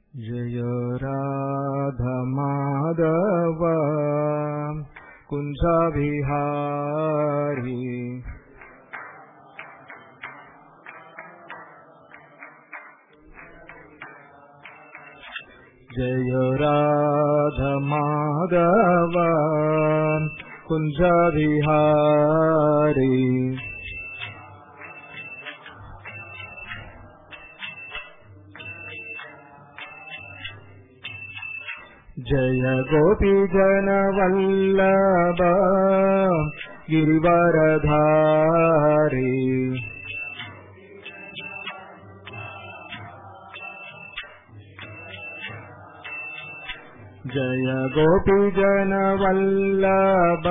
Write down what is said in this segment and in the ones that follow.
जय राधा माधव कुंज बिहारी जय राधा माधव कुंज बिहारी जय गोपी जन वल्लभ गिरिवरधारी जय गोपी जन वल्लभ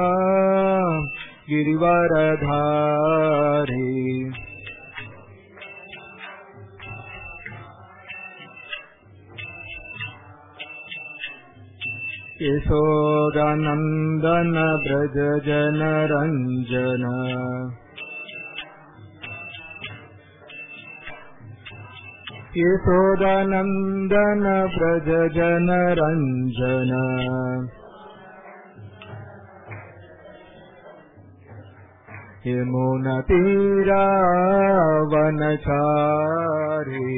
गिरिवरधारी यशोदानंदन ब्रज जन रंजन यशोदानंदन ब्रज जन रंजन यमुना तीरा वनचारी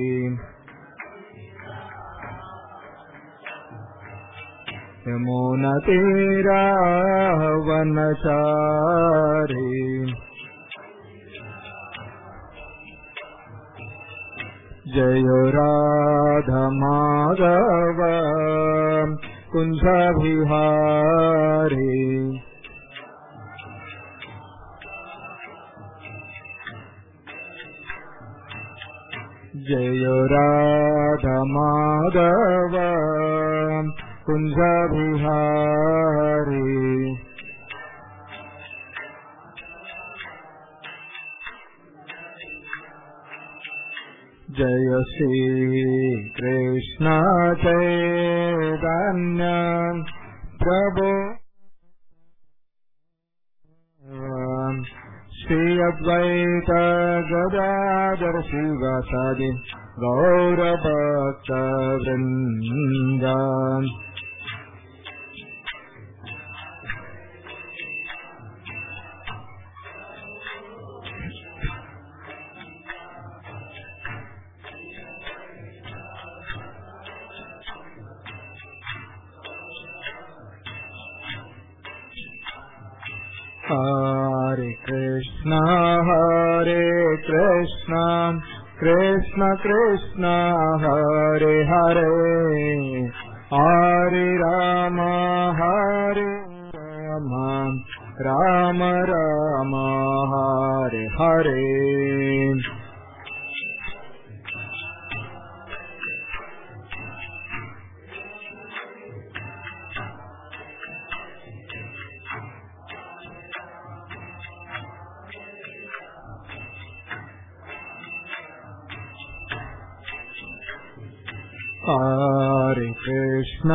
यमुना तीरा वनचारी जय राधा माधव कुंज बिहारी जय राधा माधव कुंज बिहारी जय श्री कृष्ण चैतन्य प्रभु श्री अद्वैत गदाधर शिवासादि गौर भक्त वृंद हरे कृष्ण कृष्ण कृष्ण हरे हरे हरे राम राम राम हरे हरे हरे कृष्ण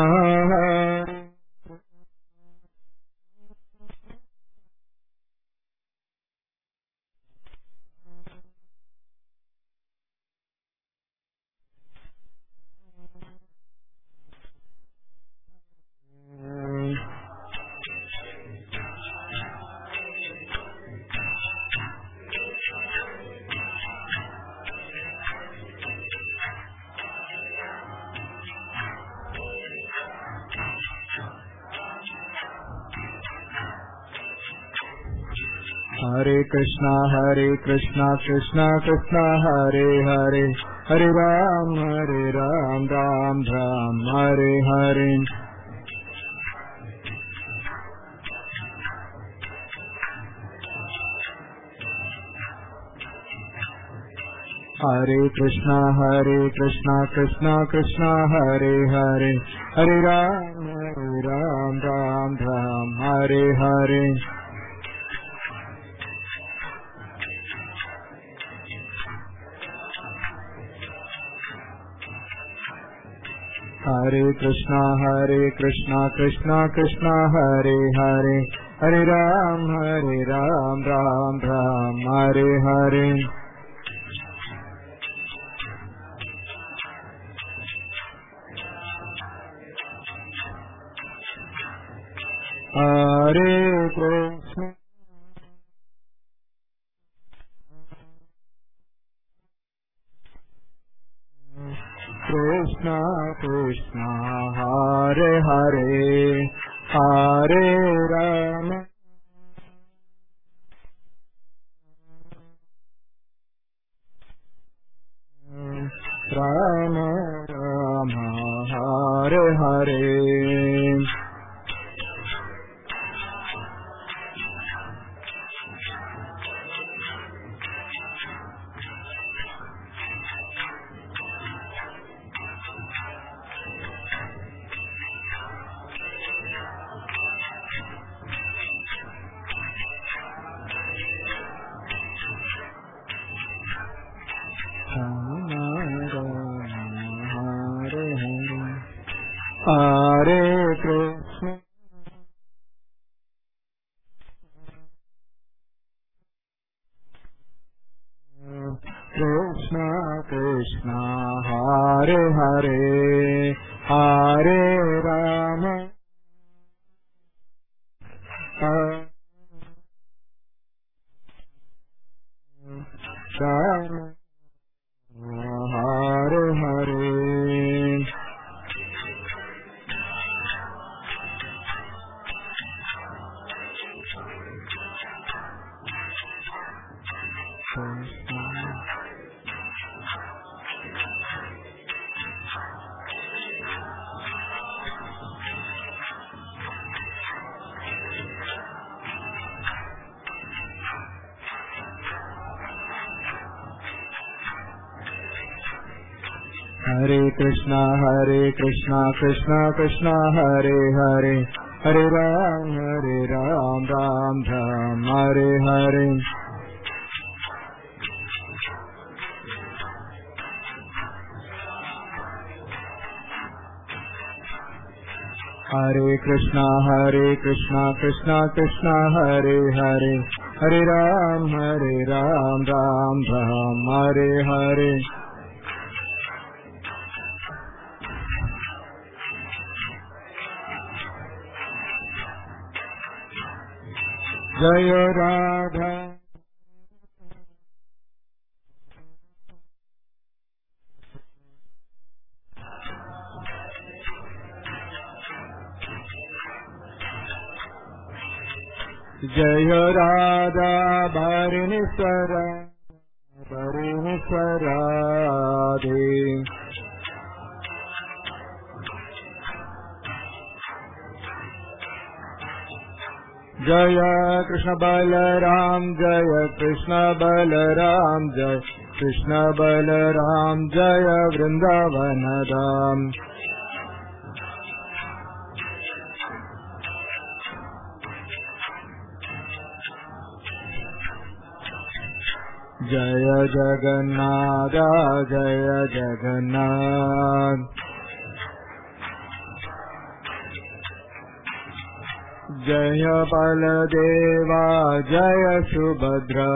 हरे Krishna Krishna Krishna Hare Hare Hare Ram Ram Ram Hare Hare Hare Krishna Krishna Krishna Hare Hare Hare Ram Ram Hare Hare Hare Krishna Krishna Krishna Hare Hare Hare Ram Ram Hare Hare Hare Krishna Krishna Krishna Hare Hare Hare Rama Rama Rama Hare Hare Hare Krishna Krishna Krishna Hare Hare Hare Rama Rama Hare Hare Hare Krishna Krishna Krishna Hare Hare Hare Ram Ram Ram Hare Hare Hare Krishna Krishna Krishna Hare Hare Hare Ram Ram Ram Hare Hare Jaya Radha Jaya Radha Bharini Swarade Jaya Krishna Balaram Jaya Krishna Balaram Jaya Krishna Balaram Jaya Vrindavanadam Jaya Jagannath Jaya Jagannath Jaya Baladeva Jaya Subhadra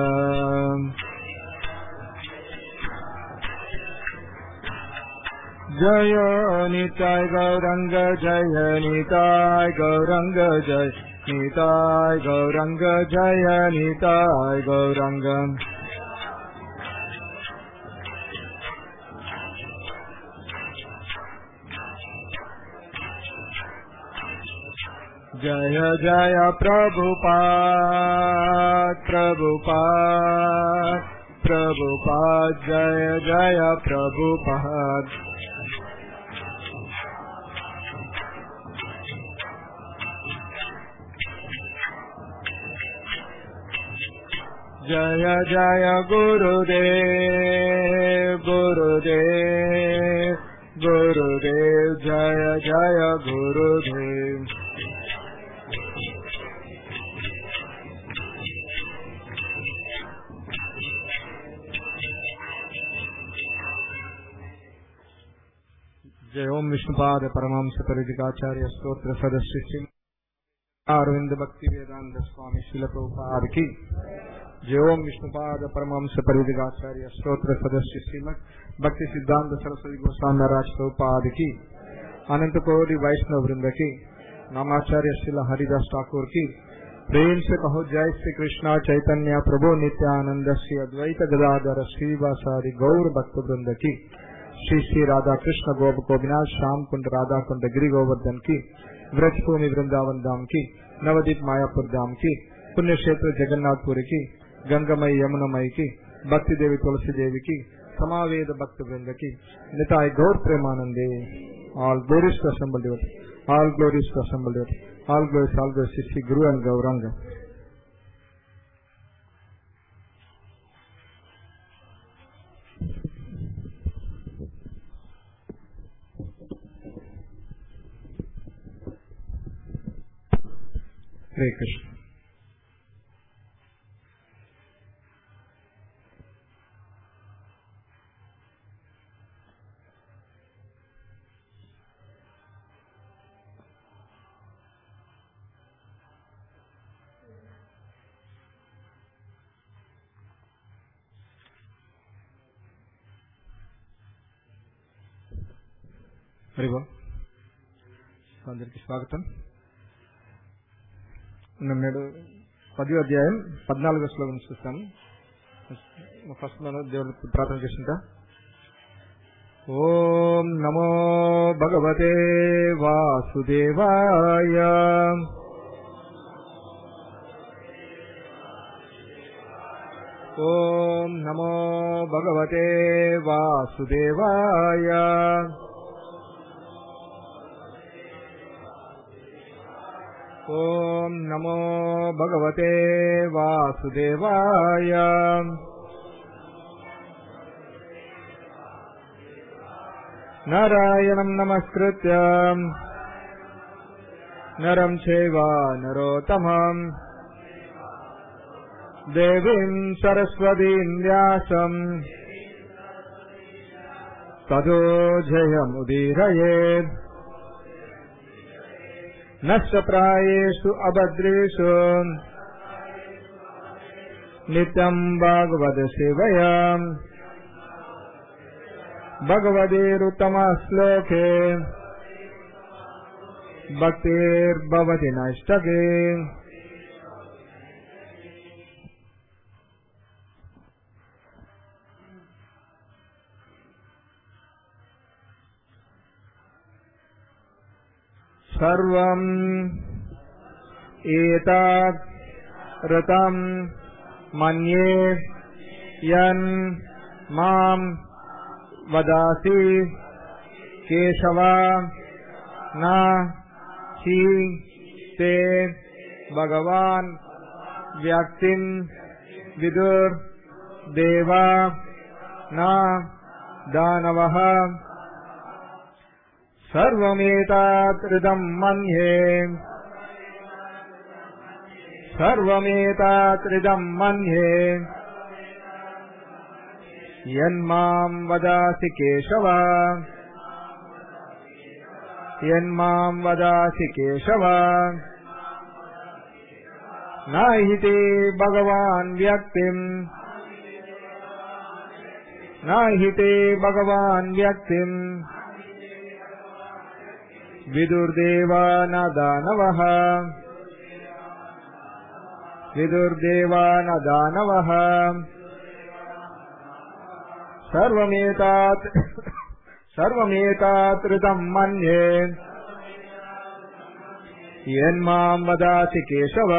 Jaya Nitai Gauranga Jaya Nitai Gauranga Jaya Nitai Gauranga Jaya Nitai Gauranga Jaya Jaya Prabhupada Prabhupada Prabhupada Jaya Jaya Prabhupada Jaya Jaya Gurudev Gurudev Gurudev Jaya Jaya Gurudev Jai Om Vishnupada Paramahamsa Parijikacharya Stotra Sadasya Sri Arvind Bhakti Vedanta Swami Srila Prabhupada Ki Jai Om Vishnupada Paramahamsa Parijikacharya Stotra Sadasya Srimad Bhakti Siddhanta Saraswati Goswami Maharaj Prabhupada Ki Ananta Kodi Vaishnava Vrinda Ki नामाचार्य Srila Haridas Thakur की। प्रेम से कहो जय श्री कृष्णा चैतन्य प्रभु नित्यानंद श्री अद्वैत गदाधर श्रीवासादि गौर भक्त वृंद की। श्री श्री राधा कृष्ण गोप गोविनाथ श्याम कुंड राधा कुंड गिरि गोवर्धन की। व्रज भूमि वृंदावन धाम की। नवदीप मायापुर धाम की। पुण्य क्षेत्र जगन्नाथपुरी की। गंगामयी यमुनामयी की। भक्ति देवी तुलसी देवी की। समावेद भक्त वृंद की। निताय गौर प्रेमानंदे। All glories to assembled devotees. All glories to assembled devotees. All glories to Sri Guru and Gauranga. Hare Krishna. అందరికి స్వాగతం. నేడు 10వ అధ్యాయం 14వ శ్లోకం చూస్తాను. ఫస్ట్ మనం దేవుడికి ప్రార్థన చేసుకుంటా. ఓం నమో భగవతే వాసుదేవాయ. ఓం నమో భగవతే వాసుదేవాయ. ఓం నమో భగవతే వాసుదేవాయ. నారాయణం నమస్కృత్య నరం చైవ నరోత్తమం దేవీం సరస్వతీం వ్యాసం తతో జయముదీరయేత్. నష్టప్రాయేషు అభద్రేషు నిత్యం భాగవత సేవయా. భగవదేరుత్తమ శ్లోకే భక్తిర్భవతి నైష్టకే. సర్వం ఏతత్ ఋతం మన్యే యన్ మాం వదాసి కేశవ నా హి తే భగవాన్ వ్యక్తిం విదుర్ దేవా నా దానవః. సర్వమేతదృదం మన్యే సర్వమేతదృదం మన్యే యన్మాం వదాసి కేశవ యన్మాం వదాసి కేశవ. నాహి తే భగవాన్ వ్యక్తిం నాహి తే భగవాన్ వ్యక్తిం విదుర్దేవా న దానవః విదుర్దేవా న దానవః. సర్వమేతదృతం మన్యే యన్మాం వదాసి కేశవ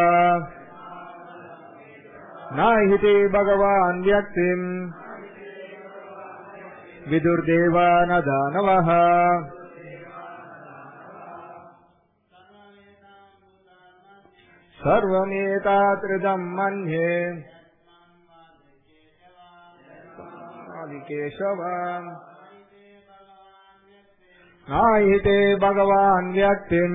నాహి తే భగవాన్ వ్యక్తిం విదుర్దేవా న దానవః. సర్వమేతదృదం మన్యే కేశవ నాహి తే భగవాన్ వ్యక్తిం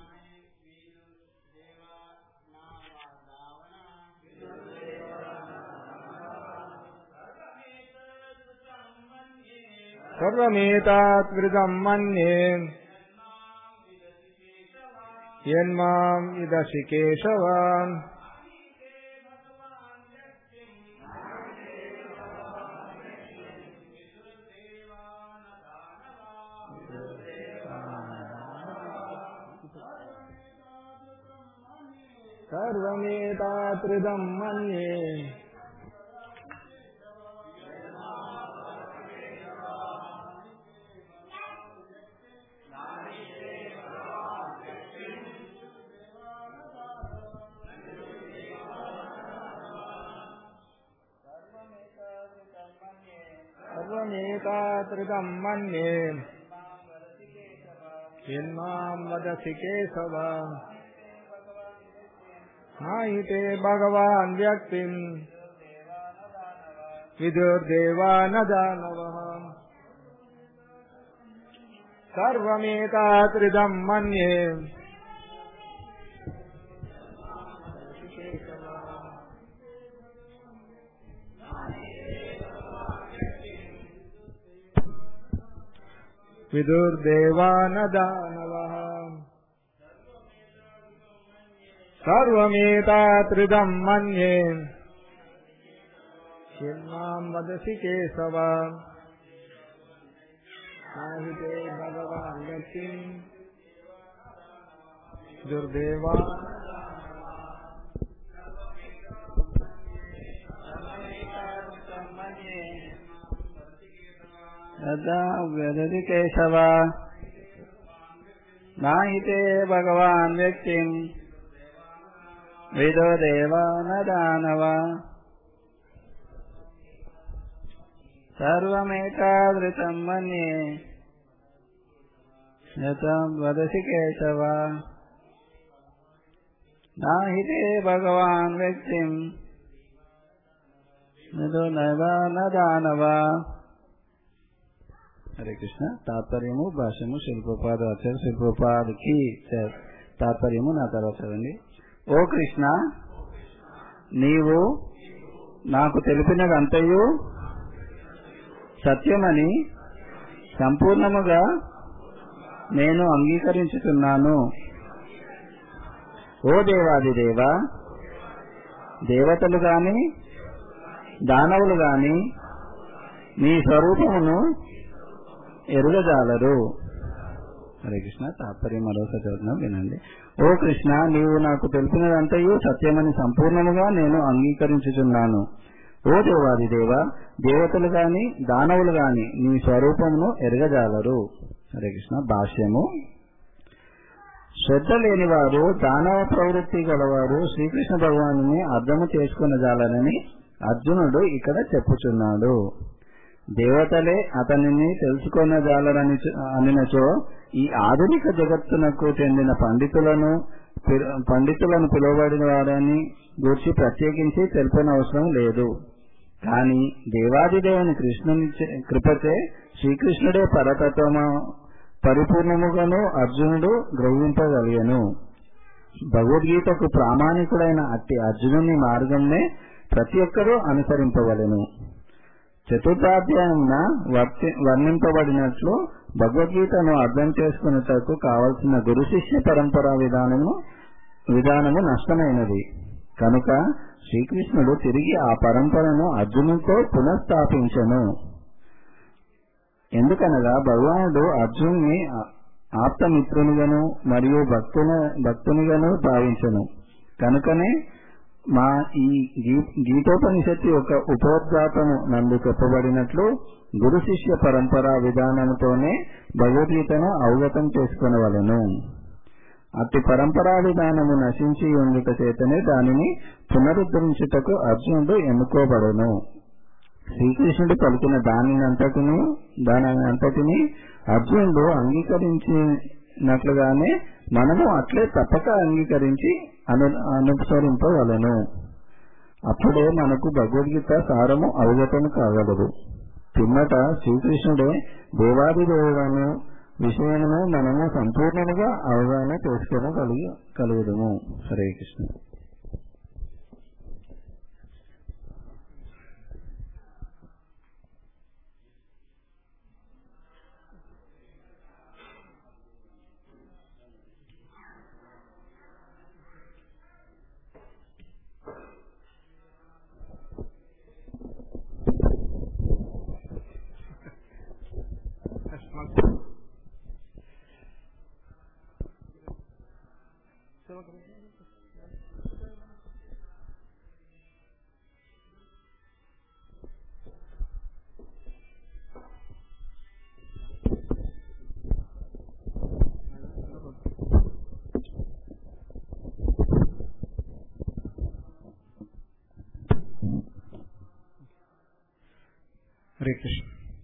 సర్వమేతదృదం మన్యే యన్మాం విదసి కేశవ. సర్వమేతాత్రిదం మన్యే సర్వమేతాత్రిదం మన్యే యన్మాం వదసి కేశవ నాయితే భగవాన్ వ్యక్తిం విదుర్దేవా న దానవః సర్వమేతాత్రిదం మన్యే విదుర్దేవా న దానవః సర్వమేతాత్రిదం మన్యే యన్మాం వదసి కేశవ నాహితే భగవాన్ వ్యక్తిం విదుర్దేవా వదసి కేశవ నాహితే భగవాన్ వ్యక్తిం విదుర్దేవా న దానవ సర్వమేతాత్రిదం మన్యే యతం వదసి కేశవ నాహితే భగవాన్ వ్యక్తిం విదుర్దేవా న దానవ. హరే కృష్ణ. తాత్పర్యము భాష్యము శ్రీల ప్రభుపాద ఆచార్య శ్రీల ప్రభుపాదకి తాత్పర్యము నా తర్వాత చదవండి. ఓ కృష్ణ, నీవు నాకు తెలిపినదంతయు సత్యమని సంపూర్ణముగా నేను అంగీకరించుతున్నాను. ఓ దేవాదిదేవ, దేవతలు గాని దానవులు గాని నీ స్వరూపమును ఎరుగజాలరు. హరే కృష్ణ. తాత్పర్యం మరోసారి చదువుతున్నాం, వినండి. ఓ కృష్ణ, నీవు నాకు తెలిపినదంతయు సత్యమని సంపూర్ణముగా నేను అంగీకరించుచున్నాను. ఓ దేవాదిదేవ, దేవతలు గాని దానవులు గాని నీ స్వరూపమును ఎరగజాలరు. హరే కృష్ణ. భాష్యము. శ్రద్ధ లేని వారు, దానవ ప్రవృత్తి గలవారు శ్రీకృష్ణ భగవానుని అర్థము చేసుకునజాలరని అర్జునుడు ఇక్కడ చెప్పుచున్నాడు. దేవతలే అతనిని తెలుసుకొనజాలరని అనినచో ఈ ఆధునిక జగత్తునకు చెందిన పండితులను పిలువబడిన వారని గూర్చి ప్రత్యేకించి తెలిపనవసరం లేదు. కాని దేవాదిదేవుని కృష్ణుని కృపచే శ్రీకృష్ణుడే పరతత్వము పరిపూర్ణముగాను అర్జునుడు గ్రహింపగలిగెను. భగవద్గీతకు ప్రామాణికుడైన అట్టి అర్జునుని మార్గంనే ప్రతి ఒక్కరూ అనుసరింపవలెను. చతుర్థాధ్యాయమున వర్ణింపబడినట్లు భగవద్గీతను అర్థం చేసుకున్నటకు కావలసిన గురు శిష్య పరంపరా విధానము నష్టమైనది. కనుక శ్రీకృష్ణుడు తిరిగి ఆ పరంపరను అర్జునుడితో పునఃస్థాపించెను. ఎందుకనగా భగవానుడు అర్జునుని ఆప్తమిత్రునిగాను మరియు భక్తునిగాను భావించెను. కనుకనే మా ఈ గీతోపనిషత్తు యొక్క ఉపోద్ఘాతము నందు చెప్పబడినట్లు గురు శిష్య పరంపరా విధానముతోనే భగవద్గీతను అవగతం చేసుకునవలెను. అట్టి పరంపరా విధానము నశించి ఉండుట చేతనే దానిని పునరుద్ధరించుటకు అర్జునుడు ఎన్నుకోబడెను. శ్రీకృష్ణుడు పలికిన దానినంతటిని అర్జునుడు అంగీకరించినట్లుగానే మనము అట్లే తప్పక అంగీకరించి అనుసరింపవలెను. అప్పుడే మనకు భగవద్గీత సారము అవగతము కాగలదు. పిమ్మట శ్రీకృష్ణుడే దేవాదిదేవులను విషయమును మనము సంపూర్ణముగా అవగాహన చేసుకోగలుగుదము. హరే కృష్ణ. హరే కృష్ణ.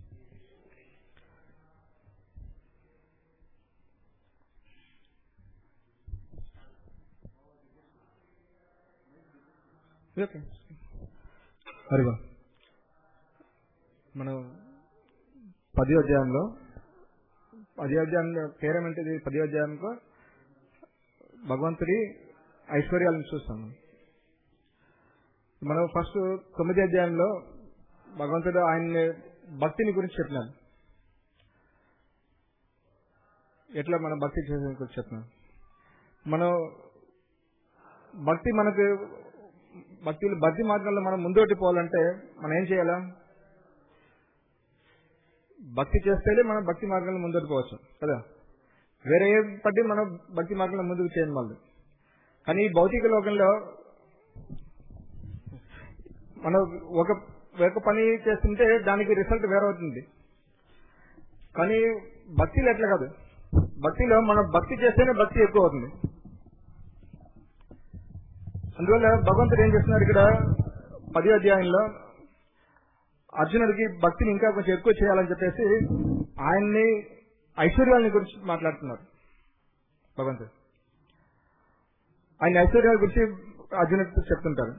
హరిగా మనం 10వ అధ్యాయంలో పేరేమంటే 10వ అధ్యాయంలో భగవంతుడి ఐశ్వర్యాలను చూస్తాము. మనం ఫస్ట్ 9వ అధ్యాయంలో భగవంతుడు ఆయన భక్తిని గురించి చెప్పినాడు. ఎట్లా మనం భక్తి చేసే గురించి చెప్తున్నాం. మనం భక్తి మార్గంలో మనం ముందోటి పోవాలంటే మనం ఏం చేయాలా? భక్తి చేస్తేనే మనం భక్తి మార్గంలో ముందోటి పోవచ్చు కదా. వేరే ఏ పట్టి మనం భక్తి మార్గంలో ముందుకు చేయని వాళ్ళు. కానీ ఈ భౌతిక లోకంలో మనం ఒక పని చేస్తుంటే దానికి రిజల్ట్ వేరే అవుతుంది. కానీ భక్తిలో ఎట్లా కాదు. భక్తిలో మనం భక్తి చేస్తేనే భక్తి ఎక్కువ అవుతుంది. అందువల్ల భగవంతుడు ఏం చేస్తున్నారు ఇక్కడ 10వ అధ్యాయంలో అర్జునుడికి భక్తిని ఇంకా కొంచెం ఎక్కువ చేయాలని చెప్పేసి ఆయన్ని ఐశ్వర్యాల గురించి మాట్లాడుతున్నారు. భగవంతుడు ఆయన ఐశ్వర్యాల గురించి అర్జునుడికి చెప్తుంటారు.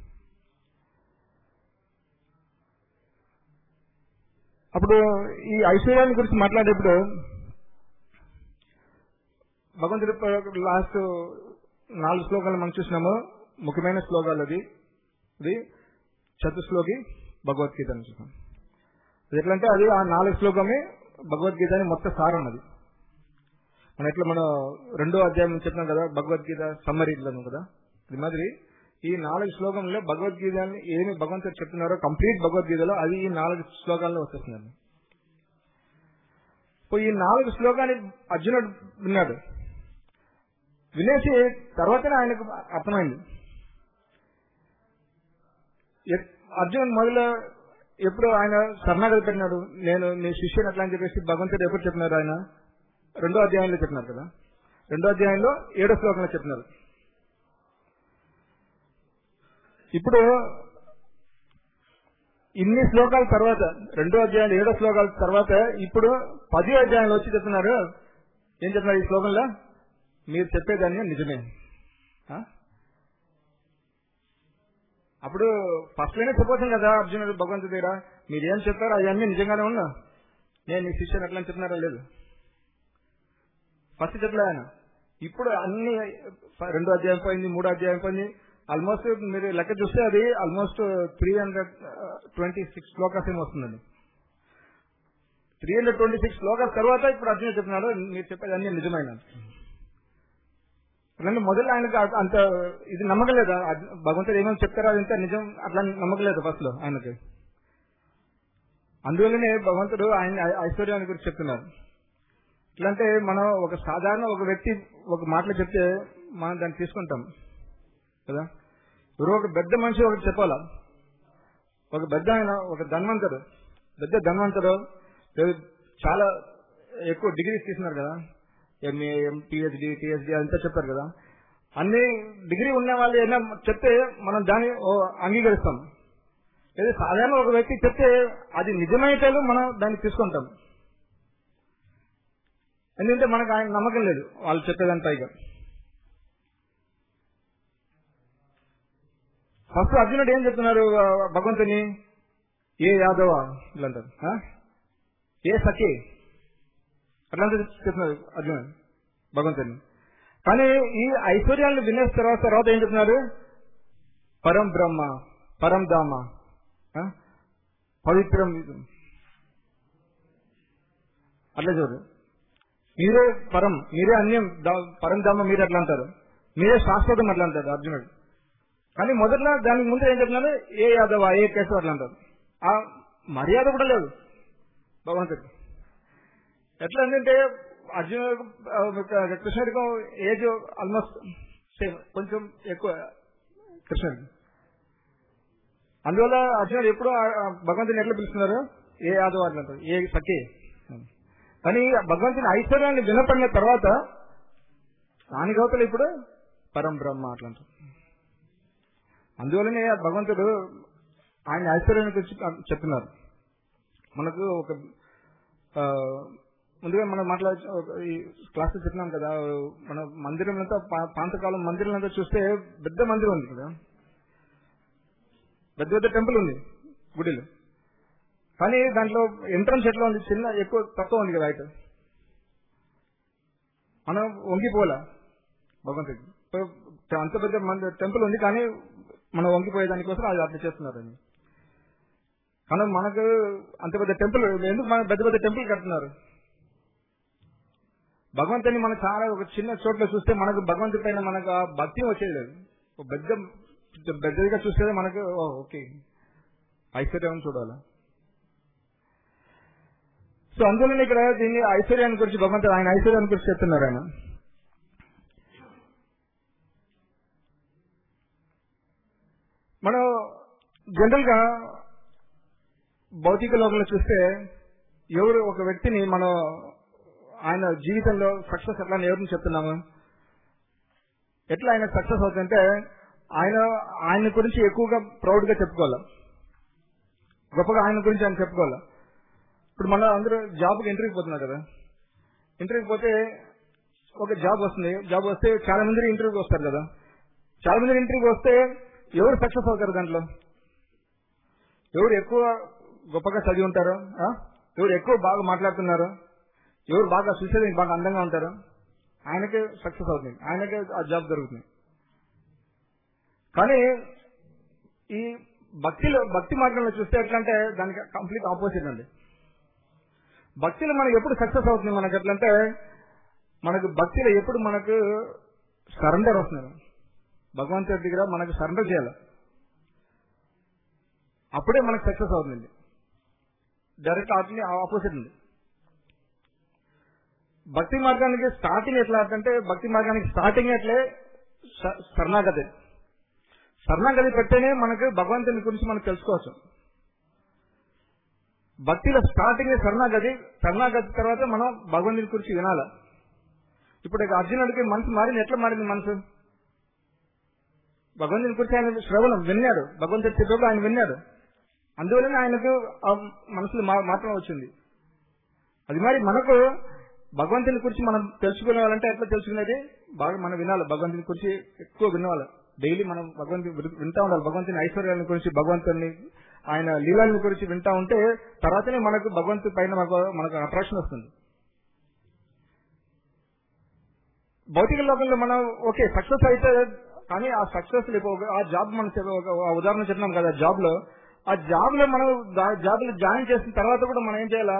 అప్పుడు ఈ ఐశ్వర్యాల గురించి మాట్లాడేప్పుడు భగవంతుడు లాస్ట్ 4 శ్లోకాలు మనం చూసినాము. ముఖ్యమైన శ్లోకాలు ఇది చతుశ్లోకి భగవద్గీత అని చూసాం. అది ఎట్లంటే అది ఆ 4 శ్లోకమే భగవద్గీత అని మొత్తం సారం. అది మనం 2వ అధ్యాయం నుంచి చెప్పినాం కదా, భగవద్గీత సమ్మరీలను కదా. ఇది మాదిరి ఈ 4 శ్లోకంలో భగవద్గీతని ఏమి భగవంతుడు చెప్తున్నారో కంప్లీట్ భగవద్గీతలో అది ఈ 4 శ్లోకాల్లో వచ్చేస్తున్నారు. ఈ 4 శ్లోకాన్ని అర్జునుడు విన్నాడు. వినేసి తర్వాతనే ఆయనకు అర్థమైంది. అర్జునుడు మొదలు ఎప్పుడు ఆయన శరణాగతి పెట్టినాడు, నేను నీ శిష్యుని అట్లా అని చెప్పేసి భగవంతుడు ఎప్పుడు చెప్పినారు? ఆయన 2వ అధ్యాయంలో చెప్పినారు కదా. 2వ అధ్యాయంలో 7వ శ్లోకంలో చెప్పినారు. ఇప్పుడు ఇన్ని శ్లోకాల తర్వాత 2వ అధ్యాయం 7వ శ్లోకాల తర్వాత ఇప్పుడు 10వ అధ్యాయంలో వచ్చి చెప్తున్నారు. ఏం చెప్తున్నారు ఈ శ్లోకంలో? మీరు చెప్పేదాన్ని నిజమే. అప్పుడు ఫస్ట్ లోనే చెప్పొచ్చు కదా అర్జునుడు భగవంతుడి దగ్గర, మీరేం చెప్పారో అవన్నీ నిజంగానే ఉన్నా, నేను నీ శిష్యుని అట్లా చెప్పినారా లేదు. ఫస్ట్ చెప్పలే ఆయన. ఇప్పుడు అన్ని 2వ అధ్యాయం పోయింది, 3వ అధ్యాయం పోయింది. ఆల్మోస్ట్ మీరు లెక్క చూస్తే అది ఆల్మోస్ట్ 326 శ్లోకాస్ ఏమి వస్తుందండి. 326 శ్లోకాల తర్వాత ఇప్పుడు అర్జునుడు చెప్తున్నాడు మీరు చెప్పేది అన్ని నిజమైన. మొదలు ఆయనకు అంత ఇది నమ్మకలేదు. భగవంతుడు ఏమేమి చెప్తారో అదంతా నిజం అట్లా నమ్మకలేదు ఫస్ట్ లో ఆయనకి. అందువల్లనే భగవంతుడు ఆయన ఐశ్వర్యాన్ని గురించి చెప్తున్నారు. ఇట్లంటే మనం ఒక వ్యక్తి ఒక మాటలు చెప్తే మనం దాన్ని తీసుకుంటాం కదా. ఇప్పుడు ఒక పెద్ద మనిషి ఒకటి చెప్పాలా, ఒక పెద్ద ఆయన ఒక పెద్ద ధన్వంతుడు చాలా ఎక్కువ డిగ్రీస్ తీసుకున్నారు కదా, ఎంఏ పిహెచ్డి టీఎస్డి అంతా చెప్పారు కదా. అన్ని డిగ్రీ ఉన్న వాళ్ళు ఏదైనా చెప్తే మనం దాన్ని అంగీకరిస్తాం. లేదా సాధారణ ఒక వ్యక్తి చెప్తే అది నిజమైతే మనం దాన్ని తీసుకుంటాం. ఎందుకంటే మనకు ఆయన నమ్మకం లేదు వాళ్ళు చెప్పేదాని పైగా. ఫస్ట్ అర్జునుడు ఏం చెప్తున్నారు భగవంతుని? ఏ యాదవ ఇట్లా అంటారు, ఏ సఖి అట్లా చెప్తున్నారు అర్జునుడు భగవంతుని. కానీ ఈ ఐశ్వర్యాలను వినేసిన తర్వాత ఏం చెప్తున్నారు? పరం బ్రహ్మ, పరం ధామ, పవిత్రం. అట్లా చూడు, మీరే పరం, మీరే అన్యం, పరం ధామ మీరు అట్లా అంటారు, మీరే శాశ్వతం అట్లా అంటారు అర్జునుడు. కానీ మొదట్లో దానికి ముందు ఏం చెప్తున్నారు? ఏ యాదవ, ఏ కేశవ అట్లా అంటారు. ఆ మర్యాద కూడా లేదు భగవంతుడికి. ఎట్లా అంటే అర్జునుడు కృష్ణుడికి ఏజ్ ఆల్మోస్ట్ సేమ్, కొంచెం ఎక్కువ కృష్ణుడికి. అందువల్ల అర్జునుడు ఎప్పుడు భగవంతుని ఎట్లా పిలుస్తున్నారు? ఏ యాదవ్ అట్లా అంటారు, ఏ సఖి. కానీ భగవంతుని ఐశ్వర్యాన్ని వినపడిన తర్వాత దాని గౌతలు ఇప్పుడు పరం బ్రహ్మ అట్లా అంటారు. అందువల్లనే భగవంతుడు ఆయన ఐశ్వర్యాన్ని గురించి చెప్తున్నారు. మనకు ఒక ముందుగా మనం ఈ క్లాసెస్ చెప్పినాం కదా, మన మందిరంలో పాతకాలం మందిరంలో చూస్తే పెద్ద మందిరం ఉంది కదా, పెద్ద పెద్ద టెంపుల్ ఉంది గుడిలో. కానీ దాంట్లో ఎంట్రన్స్ ఎట్లా ఉంది, చిన్న ఎక్కువ తక్కువ ఉంది కదా. అయితే మనం వంగిపోలా భగవంతుడికి. అంత పెద్ద టెంపుల్ ఉంది కానీ మనం వంగిపోయేదానికోసం అది అట్లా చేస్తున్నారని. కానీ మనకు అంత పెద్ద టెంపుల్ ఎందుకు, మన పెద్ద పెద్ద టెంపుల్ కడుతున్నారు? భగవంతుని మనం చాలా ఒక చిన్న చోట్ల చూస్తే మనకు భగవంతుడి పైన మనకు ఆ భక్తి వచ్చేది లేదు. పెద్దదిగా చూస్తే మనకు ఓకే ఐశ్వర్యం చూడాలి. సో అందులోనే ఇక్కడ దీన్ని ఐశ్వర్యాన్ని గురించి భగవంతుడు ఆయన ఐశ్వర్యాన్ని గురించి చెప్తున్నారు. ఆయన మనం జనరల్ గా భౌతిక లోకంలో చూస్తే ఎవరు ఒక వ్యక్తిని మనం ఆయన జీవితంలో సక్సెస్ ఎట్లా ఎవరిని చెప్తున్నాము, ఎట్లా ఆయన సక్సెస్ అవుతుందంటే ఆయన గురించి ఎక్కువగా ప్రౌడ్ గా చెప్పుకోవాలి, గొప్పగా ఆయన గురించి ఆయన చెప్పుకోవాలి. ఇప్పుడు మనం అందరూ జాబ్కి ఇంటర్వ్యూకి పోతున్నారు కదా, ఇంటర్వ్యూకి పోతే ఒక జాబ్ వస్తుంది, జాబ్ వస్తే చాలా మంది ఇంటర్వ్యూకి వస్తారు కదా. చాలా మంది ఇంటర్వ్యూకి వస్తే ఎవరు సక్సెస్ అవుతారు దాంట్లో? ఎవరు ఎక్కువ గొప్పగా చదివి ఉంటారు, ఎవరు ఎక్కువ బాగా మాట్లాడుతున్నారు, ఎవరు బాగా చూసేది బాగా అందంగా ఉంటారు, ఆయనకే సక్సెస్ అవుతుంది, ఆయనకే ఆ జాబ్ దొరుకుతుంది. కానీ ఈ భక్తి మార్గంలో చూస్తే ఎట్లా అంటే దానికి కంప్లీట్ ఆపోజిట్ అండి. భక్తిలో మనకు ఎప్పుడు సక్సెస్ అవుతుంది, మనకు ఎట్లంటే మనకు భక్తిలో ఎప్పుడు మనకు సరెండర్ వస్తుంది. భగవంతుడి దగ్గర మనకు సరెండర్ చేయాలి, అప్పుడే మనకు సక్సెస్ అవుతుంది. డైరెక్ట్ ఆపోజిట్ ఉంది. భక్తి మార్గానికి స్టార్టింగ్ ఎట్లా అంటే భక్తి మార్గానికి స్టార్టింగ్ ఎట్లే శరణాగతి. శరణాగతి పెట్టేనే మనకు భగవంతుని గురించి మనం తెలుసుకోవచ్చు. భక్తిలో స్టార్టింగ్ శరణాగతి, శరణాగతి తర్వాత మనం భగవంతుని గురించి వినాలి. ఇప్పుడు అర్జునుడికి మనసు మారింది, ఎట్లా మారింది మనసు? భగవంతుని గురించి ఆయన శ్రవణం విన్నాడు, భగవంతుడి చెప్పేప్పుడు ఆయన విన్నాడు, అందువల్లనే ఆయనకు మనసులో మాత్రం వచ్చింది. అది మరి మనకు భగవంతుని గురించి మనం తెలుసుకోవాలంటే ఎట్లా తెలుసుకునేది? బాగా మనం వినాలి, భగవంతుని గురించి ఎక్కువ వినాలి. డైలీ మనం భగవంతుని వింటా ఉండాలి, భగవంతుని ఐశ్వర్యాల గురించి, భగవంతుని ఆయన లీలాల గురించి వింటా ఉంటే తర్వాతనే మనకు భగవంతుడి పైన మనకు అట్రాక్షన్ వస్తుంది. భౌతిక లోకంలో మనం ఓకే సక్సెస్ అయితే, కానీ ఆ సక్సెస్ ఆ జాబ్ మనం ఉదాహరణ చెప్పినాం కదా, ఆ జాబ్ లో మనం జాబ్ లో జాయిన్ చేసిన తర్వాత కూడా మనం ఏం చేయాలా?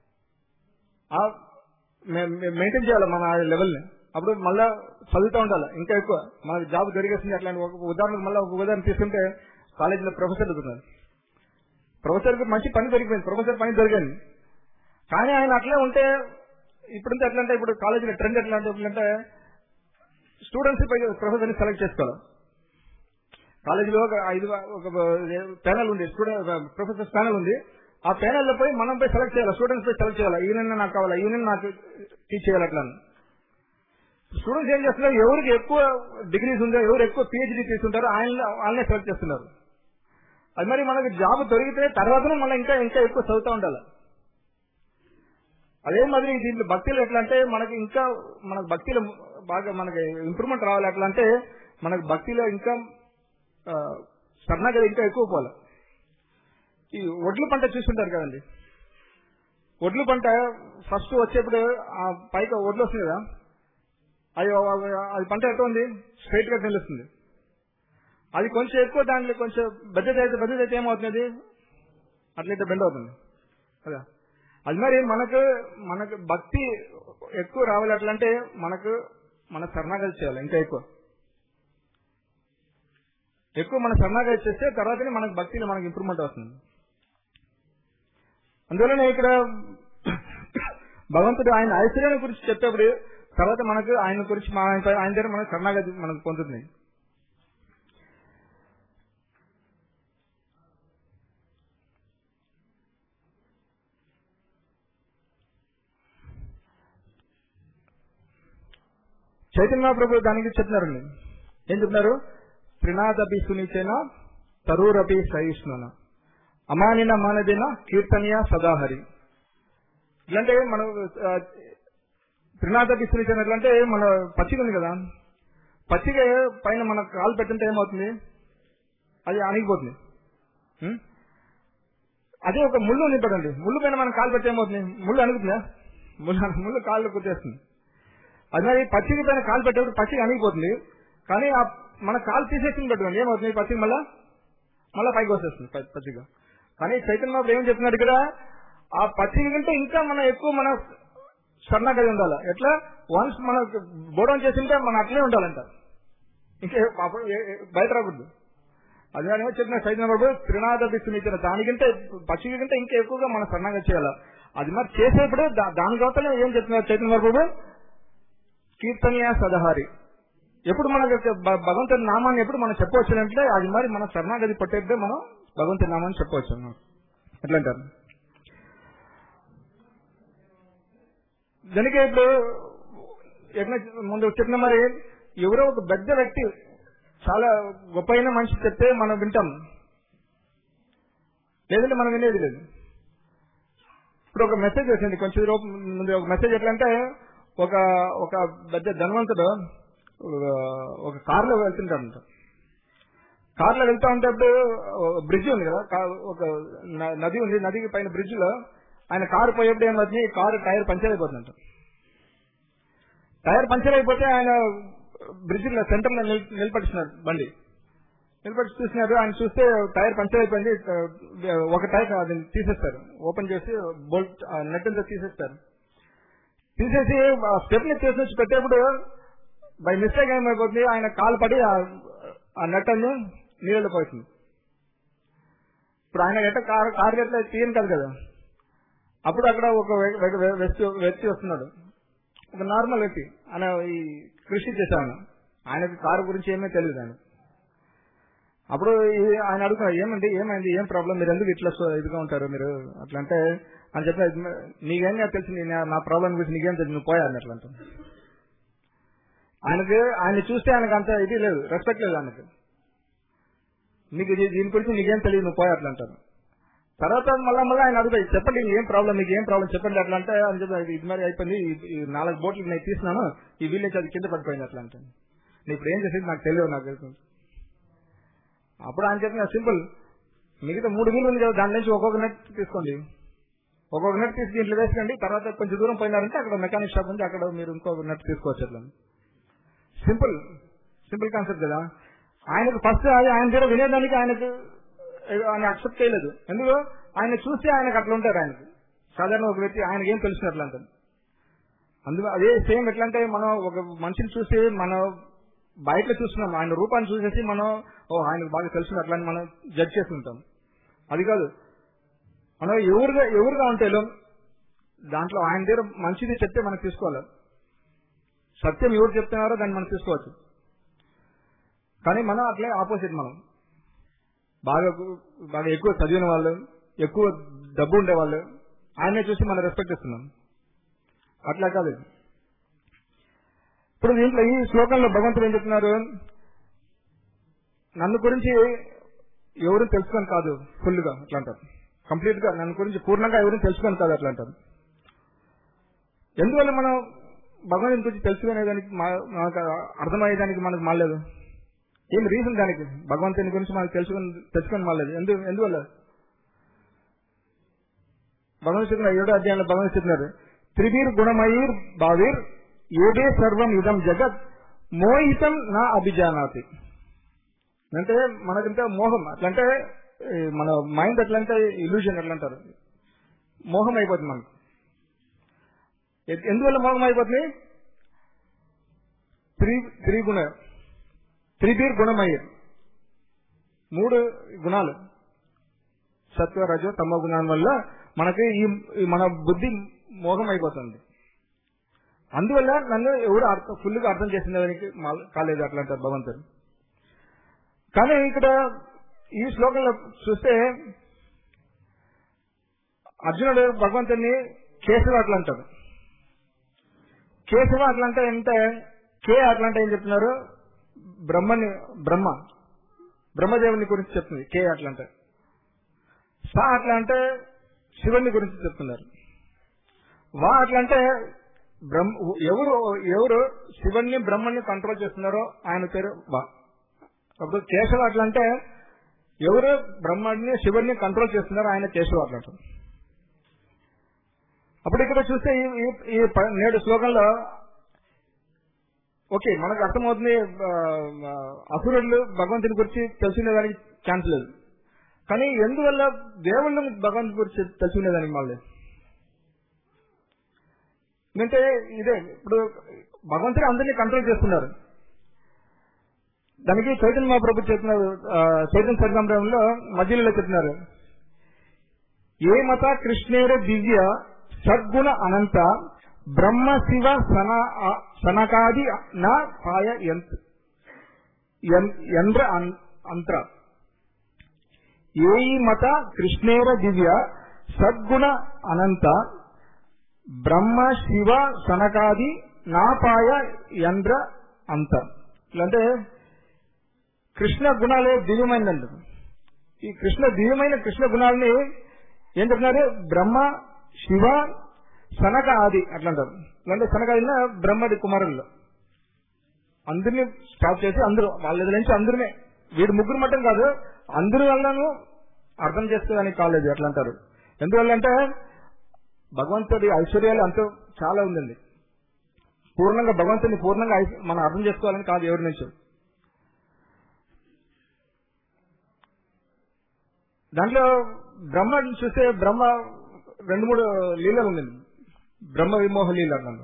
మెయింటైన్ చేయాలి మన లెవెల్ని. అప్పుడు మళ్ళా చదువుతూ ఉండాలి ఇంకా ఎక్కువ, మనకు జాబ్ దొరికేస్తుంది. అట్లాంటి ఒక ఉదాహరణ తీసుకుంటే కాలేజీలో ప్రొఫెసర్ దొరుకుతున్నారు, ప్రొఫెసర్కి మంచి పని దొరికిపోయింది, ప్రొఫెసర్ పని దొరికింది. కానీ ఆయన అట్లే ఉంటే ఇప్పుడంతా ఎట్లా అంటే, ఇప్పుడు కాలేజీలో ట్రెండ్ ఎట్లా అంటే స్టూడెంట్స్ ప్రొఫెసర్ని సెలెక్ట్ చేసుకోవాలి. కాలేజీలో ఒక ప్యానల్ ఉంది, ప్రొఫెసర్స్ ప్యానల్ ఉంది. ఆ ప్యానెల్లో పోయి మనం పోయి సెలెక్ట్ చేయాలి, స్టూడెంట్స్ పోయి సెలెక్ట్ చేయాలి. ఈయన నాకు కావాలా, ఈయన నాకు టీచ్ చేయాలి. అట్లా స్టూడెంట్స్ ఏం చేస్తున్నారు, ఎవరికి ఎక్కువ డిగ్రీస్ ఉందో, ఎవరు ఎక్కువ పిహెచ్డీ తీసుకుంటారో వాళ్ళనే సెలెక్ట్ చేస్తున్నారు. అది మరి మనకు జాబ్ దొరికితే తర్వాతనే మనం ఇంకా ఎక్కువ చదువుతూ ఉండాలి. అదే మాదిరి దీంట్లో భక్తిలో ఎట్లా అంటే మనకి ఇంకా మనకు భక్తిలో బాగా మనకి ఇంప్రూవ్మెంట్ రావాలి. ఎట్లా అంటే మనకు భక్తిలో ఇంకా శరణాగతి ఇంకా ఎక్కువ పోవాలి. ఈ ఒడ్లు పంట చూస్తుంటారు కదండి, ఒడ్లు పంట ఫస్ట్ వచ్చేప్పుడు ఆ పైకి ఒడ్లు వస్తుంది కదా, అది పంట ఎట్లా ఉంది, స్ట్రైట్ గా నిలుస్తుంది. అది కొంచెం ఎక్కువ దాంట్లో కొంచెం పెద్దదైతే ఏమవుతుంది, అట్లయితే బెండ్ అవుతుంది కదా. అది మరి మనకు భక్తి ఎక్కువ రావాలి. అట్లంటే మన శరణాగతి చేయాలి, ఇంకా ఎక్కువ మన శరణాగతి చేస్తే తర్వాతనే మనకు భక్తిలో మనకు ఇంప్రూవ్మెంట్ అవుతుంది. అందువల్లనే ఇక్కడ భగవంతుడు ఆయన ఐశ్వర్యాన్ని గురించి చెప్పేప్పుడు తర్వాత మనకు ఆయన గురించి ఆయన దగ్గర మనకు శరణాగతి మనకు పొందుతుంది. చైతన్య ప్రభు దానికి చెప్తున్నారండి. ఏం చెప్తున్నారు? త్రినాథపి సునీచేన తరూరపి సహిష్ణున. అమానిన మానదిన కీర్తనీయ సదాహరి. ఇట్లాంటే మనం త్రినాథ విశ్లేషణ ఎట్లంటే మన పచ్చిక ఉంది కదా, పచ్చిక పైన మన కాలు పెట్టింటే ఏమవుతుంది, అది అణిగిపోతుంది. అదే ఒక ముళ్ళు నింపడండి, ముళ్ళు పైన మనం కాలు పెట్టి ఏమవుతుంది, ముళ్ళు అణుగుతుందా, ముళ్ళు కాళ్ళు కుట్టేస్తుంది. అది మరి పచ్చిక పైన కాలు పెట్టేప్పుడు పచ్చిక అణిగిపోతుంది. కానీ మన కాలు తీసేస్తుంది పెట్టుకోండి, ఏమవుతుంది, పచ్చిక మళ్ళా పైకి వచ్చేస్తుంది పచ్చిక. కానీ చైతన్య బాబు ఏం చెప్తున్నాడు ఇక్కడ, ఆ పచ్చిక కంటే ఇంకా మనం ఎక్కువ మన శరణాగతి ఉండాలి. ఎట్లా, వన్స్ మన బోడం చేసింటే మనం అట్లే ఉండాలంట, ఇంకే బయట రాకూడదు. అది కానీ చెప్పిన చైతన్య బాబు త్రినాథ విశ్వమిచ్చిన దానికంటే పచ్చిక కంటే ఇంకా ఎక్కువగా మనం శరణాగతి చేయాలి. అది మరి చేసేప్పుడు దాని తర్వాత ఏం చెప్తున్నారు చైతన్య బాబు, కీర్తనీయ సదహారి. ఎప్పుడు మనకు భగవంతుడి నామాన్ని ఎప్పుడు మనం చెప్పవచ్చు అంటే అది మరి మన శరణాగతి పట్టేస్తే మనం భగవంతుడి నామాన్ని చెప్పవచ్చు. ఎట్లా అంటారు దానికి ఇప్పుడు ఎట్లా ముందు చెప్పిన మరి ఎవరో ఒక పెద్ద వ్యక్తి చాలా గొప్ప అయిన మనిషి చెప్తే మనం వింటాం, లేదంటే మనం వినేది లేదు. ఇప్పుడు ఒక మెసేజ్ వచ్చింది కొంచెం ముందు, ఒక మెసేజ్ ఎట్లా అంటే ఒక పెద్ద ధనవంతుడు ఒక కారులో వెళ్తుంటాడంట. కారులో వెళ్తా ఉంటే బ్రిడ్జ్ ఉంది కదా, ఒక నది ఉంది, నదికి పైన బ్రిడ్జ్ లో ఆయన కారు పోయేప్పుడు ఏమవుతుంది, కారు టైర్ పంచర్ అయిపోతుందంట. టైర్ పంచర్ అయిపోతే ఆయన బ్రిడ్జ్ లో సెంటర్ లో నిలబడిస్తున్నారు, బండి నిలబడి చూసినారు. ఆయన చూస్తే టైర్ పంచర్ అయిపోయింది, ఒక టైర్ అది తీసేస్తారు, ఓపెన్ చేసి బోల్ట్ నెట్ అంతా తీసేస్తారు. తీసేసి స్టెప్ ని తీసి పెట్టేప్పుడు బై మిస్టేక్ ఏమైపోతుంది, ఆయన కాలు పడి ఆ నెట్ అన్ని నీళ్ళు పోతుంది. ఇప్పుడు ఆయన ఎట్లా కారు ఎట్లా తీయను కాదు కదా. అప్పుడు అక్కడ ఒక వ్యక్తి వస్తున్నాడు, ఒక నార్మల్ వ్యక్తి, ఆయన ఈ కృషి చేశాను, ఆయనకు కారు గురించి ఏమీ తెలియదు ఆయన. అప్పుడు ఆయన అడుగుతున్నారు, ఏమైంది, ఏం ప్రాబ్లం, మీరు ఎందుకు ఇట్లా ఇదిగా ఉంటారు మీరు అట్లా అంటే, అని చెప్పిన నీకేం తెలిసింది, నా ప్రాబ్లం గురించి నీకేం తెలిసింది, నువ్వు పోయా అట్లా అంటాను. ఆయన చూస్తే ఆయనకు అంత ఇది లేదు, రెస్పెక్ట్ లేదు ఆయనకు. నీకు దీని గురించి నీకేం తెలియదు, నువ్వు పోయా అట్లా అంటారు. తర్వాత మళ్ళీ ఆయన అడుగుతాయి, చెప్పండి ఏం ప్రాబ్లం, మీకు ఏం ప్రాబ్లం చెప్పండి అట్లా అంటే, అని చెప్పి ఇది మరి అయిపోయింది, ఈ 4 బోట్లు నేను తీసినాను, ఈ వీల్ నుంచి అది కింద పడిపోయింది అట్లా అంటే, నేను ఇప్పుడు ఏం చేసేది నాకు తెలియదు, నాకు తెలుసు. అప్పుడు ఆయన చెప్పిన సింపుల్, మిగతా 3 వీలు ఉంది కదా, దాని నుంచి ఒక్కొక్క నెట్ తీసుకోండి, ఒక్కొక్క నెట్ తీసి దీంట్లో వేసుకోండి, తర్వాత కొంచెం దూరం పోయినారంటే అక్కడ మెకానిక్ షాప్ ఉంది, అక్కడ మీరు ఇంకొక నెట్ తీసుకోవచ్చు అట్లా. సింపుల్ కాన్సెప్ట్ కదా. ఆయనకు ఫస్ట్ ఆయన దగ్గర వినేదానికి ఆయన అక్సెప్ట్ చేయలేదు. ఎందుకు, ఆయన చూస్తే ఆయనకు అట్లా ఉంటారు. ఆయనకు సాధారణ ఒక వ్యక్తి ఆయనకి ఏం తెలుసు అట్లా అంటారు. అందులో అదే సేమ్ ఎట్లా అంటే, మనం ఒక మనిషిని చూసి మనం బయట చూస్తున్నాం, ఆయన రూపాన్ని చూసేసి మనం ఆయనకు బాగా తెలుసు అట్లా అని మనం జడ్జ్ చేస్తుంటాం. అది కాదు, మనం ఎవరుగా ఉంటే దాంట్లో ఆయన దగ్గర మంచిది చెప్తే మనం తీసుకోవాలి. సత్యం ఎవరు చెప్తున్నారో దాన్ని మనం తీసుకోవచ్చు. కానీ మనం అట్లే ఆపోజిట్, మనం బాగా ఎక్కువ చదివిన వాళ్ళు, ఎక్కువ డబ్బు ఉండేవాళ్ళు, ఆయనే చూసి మనం రెస్పెక్ట్ ఇస్తున్నాం. అట్లా కాదు. ఇప్పుడు దీంట్లో ఈ శ్లోకంలో భగవంతుడు ఏం చెప్తున్నారు, నన్ను గురించి ఎవరు తెలుసుకొని కాదు ఫుల్ గా అట్లా అంటారు, కంప్లీట్ గా నన్ను గురించి పూర్ణంగా ఎవరు తెలుసుకొని కాదు అట్లా అంటారు. ఎందువల్ల మనం భగవంతుని గురించి తెలుసుకునేదానికి, మనకు అర్థమయ్యేదానికి మనకు మాలేదు, ఏం రీజన్ దానికి, భగవంతుని గురించి మనకు తెలుసుకొని మాలేదు, ఎందువల్ల? భగవంతుడు చెప్పిన 7వ అధ్యాయంలో భగవంతుడు చెప్పినారు, త్రివీర్ గుణమయీర్ భావీర్ ఏదే సర్వం ఇదం జగత్ మోహితం నా అభిజానాతి. అంటే మనకంటే మోహం, అట్లంటే మన మైండ్ ఎట్లంటే ఇల్యూషన్ ఎట్లా అంటారు, మోహం అయిపోతుంది మనకు. ఎందువల్ల మోహం అయిపోతుంది? త్రివీర్ గుణమయ్యర్, 3 గుణాలు, సత్వ రజో తమో గుణాల వల్ల మనకి మన బుద్ధి మోహం అయిపోతుంది. అందువల్ల నన్ను ఎవరు ఫుల్ గా అర్థం చేసినదానికి కాలేదు అట్లా అంటారు భగవంతుడు. కానీ ఇక్కడ ఈ శ్లోకంలో చూస్తే అర్జునుడు భగవంతుడిని కేశవ అట్లా అంటారు. కేశవ అట్లా అంటే అంటే కే అట్లా అంటే ఏం చెప్తున్నారు, బ్రహ్మదేవుని గురించి చెప్తుంది కే అట్లా అంటే. సా అట్లా అంటే శివుని గురించి చెప్తున్నారు. వా అట్లా అంటే ఎవరు శివుణ్ణి బ్రహ్మని కంట్రోల్ చేస్తున్నారో ఆయన పేరు వా. అప్పుడు కేశవ అట్లా అంటే ఎవరు బ్రహ్మని శివుణ్ణి కంట్రోల్ చేస్తున్నారో ఆయన కేశవ అట్లా. అప్పుడు ఇక్కడ చూస్తే ఈ 7 శ్లోకంలో ఓకే మనకు అర్థమవుతుంది, అసురులు భగవంతుని గురించి తెలుసుకునేదానికి ఛాన్స్ లేదు. కానీ ఎందువల్ల దేవుళ్ళు భగవంతుని గురించి తెలుసుకునేదానికి మళ్ళీ ఎందుకంటే ఇదే ఇప్పుడు భగవంతుడు అందరినీ కంట్రోల్ చేస్తున్నారు. దానికి చైతన్య మహాప్రభు చెప్తున్నారు, చైతన్య చరితామృతంలో మధ్యలో చెప్తున్నారు, ఏ మత కృష్ణేర దివ్య సద్గుణ అనంత బ్రహ్మ శివ సనకాది నా పాయ యంత్ర అంత్ర. ఏ మత కృష్ణేర దివ్య సద్గుణ అనంత బ్రహ్మ శివ సనకాది నాపాయ యంత్ర అంత. అంటే కృష్ణ గుణాలే దివ్యమైనదండి. ఈ దివ్యమైన కృష్ణ గుణాలని ఏం చెప్తున్నారు, బ్రహ్మ శివ సనక ఆది అట్లా అంటారు. అంటే సనకాదిన బ్రహ్మది కుమారుల్లో అందరినీ స్టాప్ చేసి అందరూ వాళ్ళ నుంచి అందరినీ వీడు ముగ్గురు మట్టం కాదు అందరి వల్లను అర్థం చేసుకోవడానికి కాలేదు అట్లా అంటారు. ఎందువల్లంటే భగవంతుడి ఐశ్వర్యాలు అంతా చాలా ఉందండి. పూర్ణంగా భగవంతుని పూర్ణంగా మనం అర్థం చేసుకోవాలని కాదు ఎవరి నుంచి. దాంట్లో బ్రహ్మ చూస్తే బ్రహ్మ 2-3 లీలలు ఉందండి. బ్రహ్మ విమోహ లీల అట్లా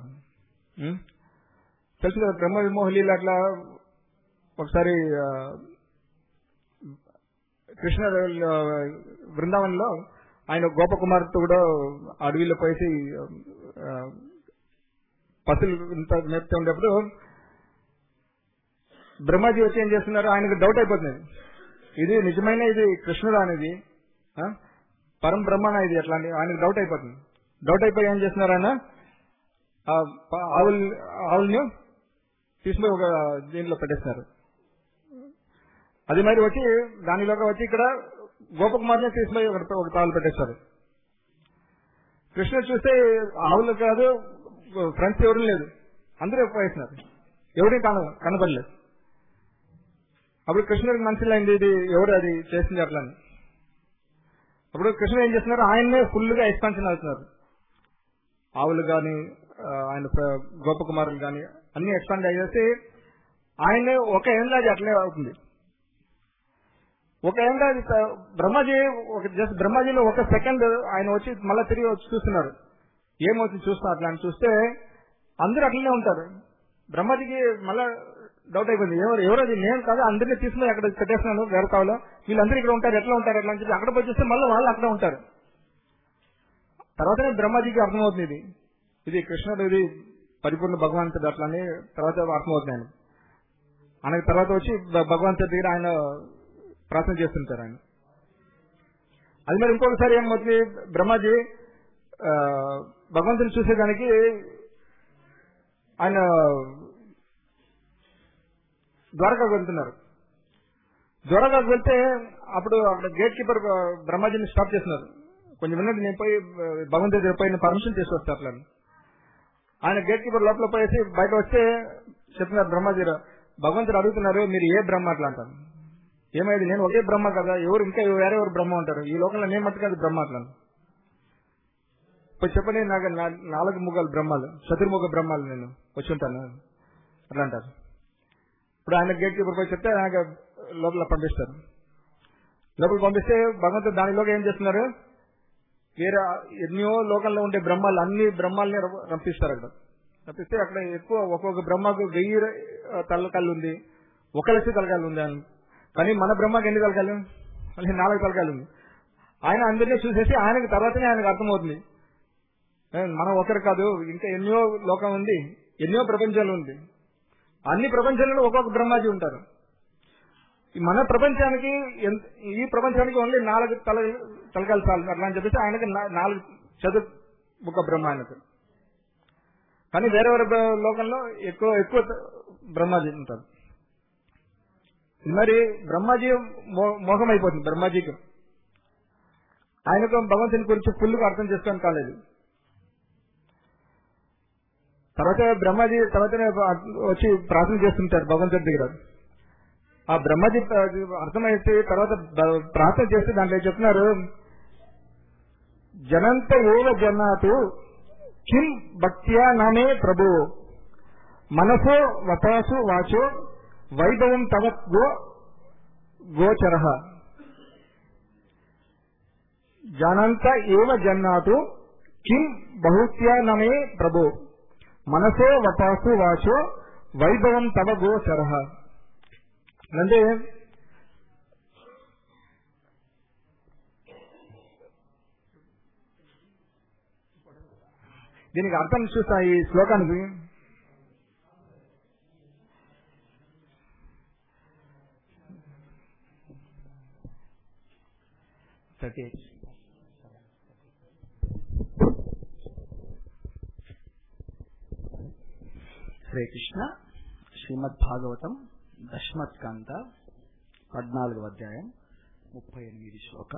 తెలుసు కదా. బ్రహ్మ విమోహ లీల అట్లా ఒకసారి కృష్ణ బృందావనంలో ఆయన గోపకుమార్తో కూడా అడవిలో పోయి పసులు ఇంత మేపుతూ ఉండేప్పుడు బ్రహ్మాజీ వచ్చి ఏం చేస్తున్నారు, ఆయనకు డౌట్ అయిపోతుంది, ఇది నిజమైన ఇది కృష్ణుడు అనేది పరం బ్రహ్మణ ఇది ఎట్లా అని ఆయనకు డౌట్ అయిపోతుంది. డౌట్ అయిపోయి ఏం చేస్తున్నారు, ఆయన ఆవుల్ని తీసుకుని ఒక దీంట్లో పెట్టేస్తున్నారు. అది మరి వచ్చి దానిలోకి వచ్చి ఇక్కడ గోపకుమార్ని తీసుకుని ఒక తాళ్ళు పెట్టేస్తారు. కృష్ణుడు చూస్తే ఆవులు కాదు ఫ్రెండ్స్ ఎవరు లేదు, అందరూ పోయేస్తున్నారు, ఎవరికి కనపడలేదు. అప్పుడు కృష్ణుడికి మనసులో అయింది, ఇది ఎవరు అది చేసింది అట్లా అని. అప్పుడు కృష్ణుడు ఏం చేస్తున్నారు, ఆయన్నే ఫుల్ గా ఎక్స్పాన్షన్ అవుతున్నారు. ఆవులు కానీ ఆయన గోపకుమారులు కానీ అన్ని ఎక్స్పాండ్ అయ్యేసి ఆయన్నే ఒక ఏళ్ళ అది అట్లే అవుతుంది. ఒక ఏళ్ళ బ్రహ్మాజీ జస్ట్ బ్రహ్మాజీలో 1 సెకండ్ ఆయన వచ్చి మళ్ళీ తిరిగి వచ్చి చూస్తున్నారు, ఏమవుతుంది చూస్తున్నారు అట్లా అని. చూస్తే అందరూ అట్లనే ఉంటారు. బ్రహ్మాజీకి మళ్ళా డౌట్ అయిపోయింది, ఎవరది నేను కాదు, అందరినీ తీసుకుని అక్కడ పెట్టేస్తున్నాను వేరే కావాలో, వీళ్ళందరూ ఇక్కడ ఉంటారు ఎట్లా ఉంటారు అట్లా అని చెప్పి అక్కడ పోయి చూస్తే మళ్ళీ వాళ్ళు అక్కడ ఉంటారు. తర్వాతనే బ్రహ్మాజీకి అర్థమవుతుంది ఇది కృష్ణుడు, ఇది పరిపూర్ణ భగవంతుడు అట్లా అని తర్వాత అర్థమవుతుంది ఆయన. ఆయనకు తర్వాత వచ్చి భగవంతుడి దగ్గర ఆయన ప్రార్థన చేస్తుంటారు ఆయన. అది మరి ఇంకొకసారి ఏమవుతుంది, బ్రహ్మాజీ భగవంతుని చూసేదానికి ఆయన ద్వారకాకు వెళ్తున్నారు. ద్వారకాకు వెళ్తే అప్పుడు అక్కడ గేట్ కీపర్ బ్రహ్మాజీని స్టాప్ చేస్తున్నారు, కొంచెం మినిట్ నేను పోయి భగవంతుడి దగ్గర పోయి పర్మిషన్ తీసుకొస్తా అట్లా. ఆయన గేట్ కీపర్ లోపల పోయేసి బయట వస్తే చెప్తున్నారు బ్రహ్మాజీ, భగవంతుడు అడుగుతున్నారు మీరు ఏ బ్రహ్మ అట్లా అంటారు. ఏమైంది, నేను ఒకే బ్రహ్మ కదా, ఎవరు ఇంకా వేరెవరు బ్రహ్మ ఉంటారు ఈ లోకంలో, నేను మట్టు కాదు బ్రహ్మ అట్లా. ఇప్పుడు చెప్పండి, నాకు 4 ముఖాలు బ్రహ్మాలు, చతుర్ముఖ బ్రహ్మాలు నేను వచ్చి ఉంటాను అట్లా అంటారు. ఇప్పుడు ఆయన గేట్ కీపర్ పోయి చెప్తే ఆయన లోపల పంపిస్తారు. లోపల పంపిస్తే భగవంతుడు దానిలోకి ఏం చేస్తున్నారు, వేరే ఎన్నో లోకంలో ఉండే బ్రహ్మాలు అన్ని బ్రహ్మాలని రప్పిస్తారు. అక్కడ రప్పిస్తే అక్కడ ఎక్కువ ఒక్కొక్క బ్రహ్మకు 1000 తలకాయలు ఉంది, 1,00,000 తలకాయలు ఉంది. కానీ మన బ్రహ్మకి ఎన్ని తలకాయలు, మళ్ళీ 4 తలకాయలు ఉంది. ఆయన అందరినీ చూసేసి ఆయనకు తర్వాతనే ఆయనకు అర్థమవుతుంది, మనం ఒకరు కాదు ఇంకా ఎన్నో లోకం ఉంది, ఎన్నో ప్రపంచాలు ఉంది, అన్ని ప్రపంచాలలో ఒక్కొక్క బ్రహ్మాజీ ఉంటారు. మన ప్రపంచానికి ఈ ప్రపంచానికి ఓన్లీ 4 తలకాయలు చాలు అట్లా అని చెప్పేసి ఆయనకి 4 చతుర్ముఖ బ్రహ్మ ఆయనకు. కానీ వేరే వేరే లోకంలో ఎక్కువ బ్రహ్మాజీ ఉంటారు. మరి బ్రహ్మాజీ మోహం అయిపోతుంది బ్రహ్మాజీకి. ఆయనకు భగవంతుని గురించి ఫుల్గా అర్థం చేసుకోవడం కాలేదు. తర్వాత బ్రహ్మాజీ తర్వాతనే వచ్చి ప్రార్థన చేస్తుంటారు భగవంతుడి దగ్గర. ఆ బ్రహ్మాజీ అర్థమైతే తర్వాత ప్రార్థన చేస్తే దాంట్లో చెప్తున్నారు, జనంత ఏవ జన్నాతు కిం భక్త్యా నామే ప్రభు మనసో వపాసు వాచో వైభవం తవ గోచర. జనంత ఏవ జన్నాతు కిం బహుత్యా నమే ప్రభు మనసో వపాసు వాచో వైభవం తవ గోచర. అంటే దీనికి అర్థం చూస్తా ఈ శ్లోకానికి. శ్రీ కృష్ణ శ్రీమద్ భాగవతం దశమస్కంద 14వ అధ్యాయం 38 శ్లోక.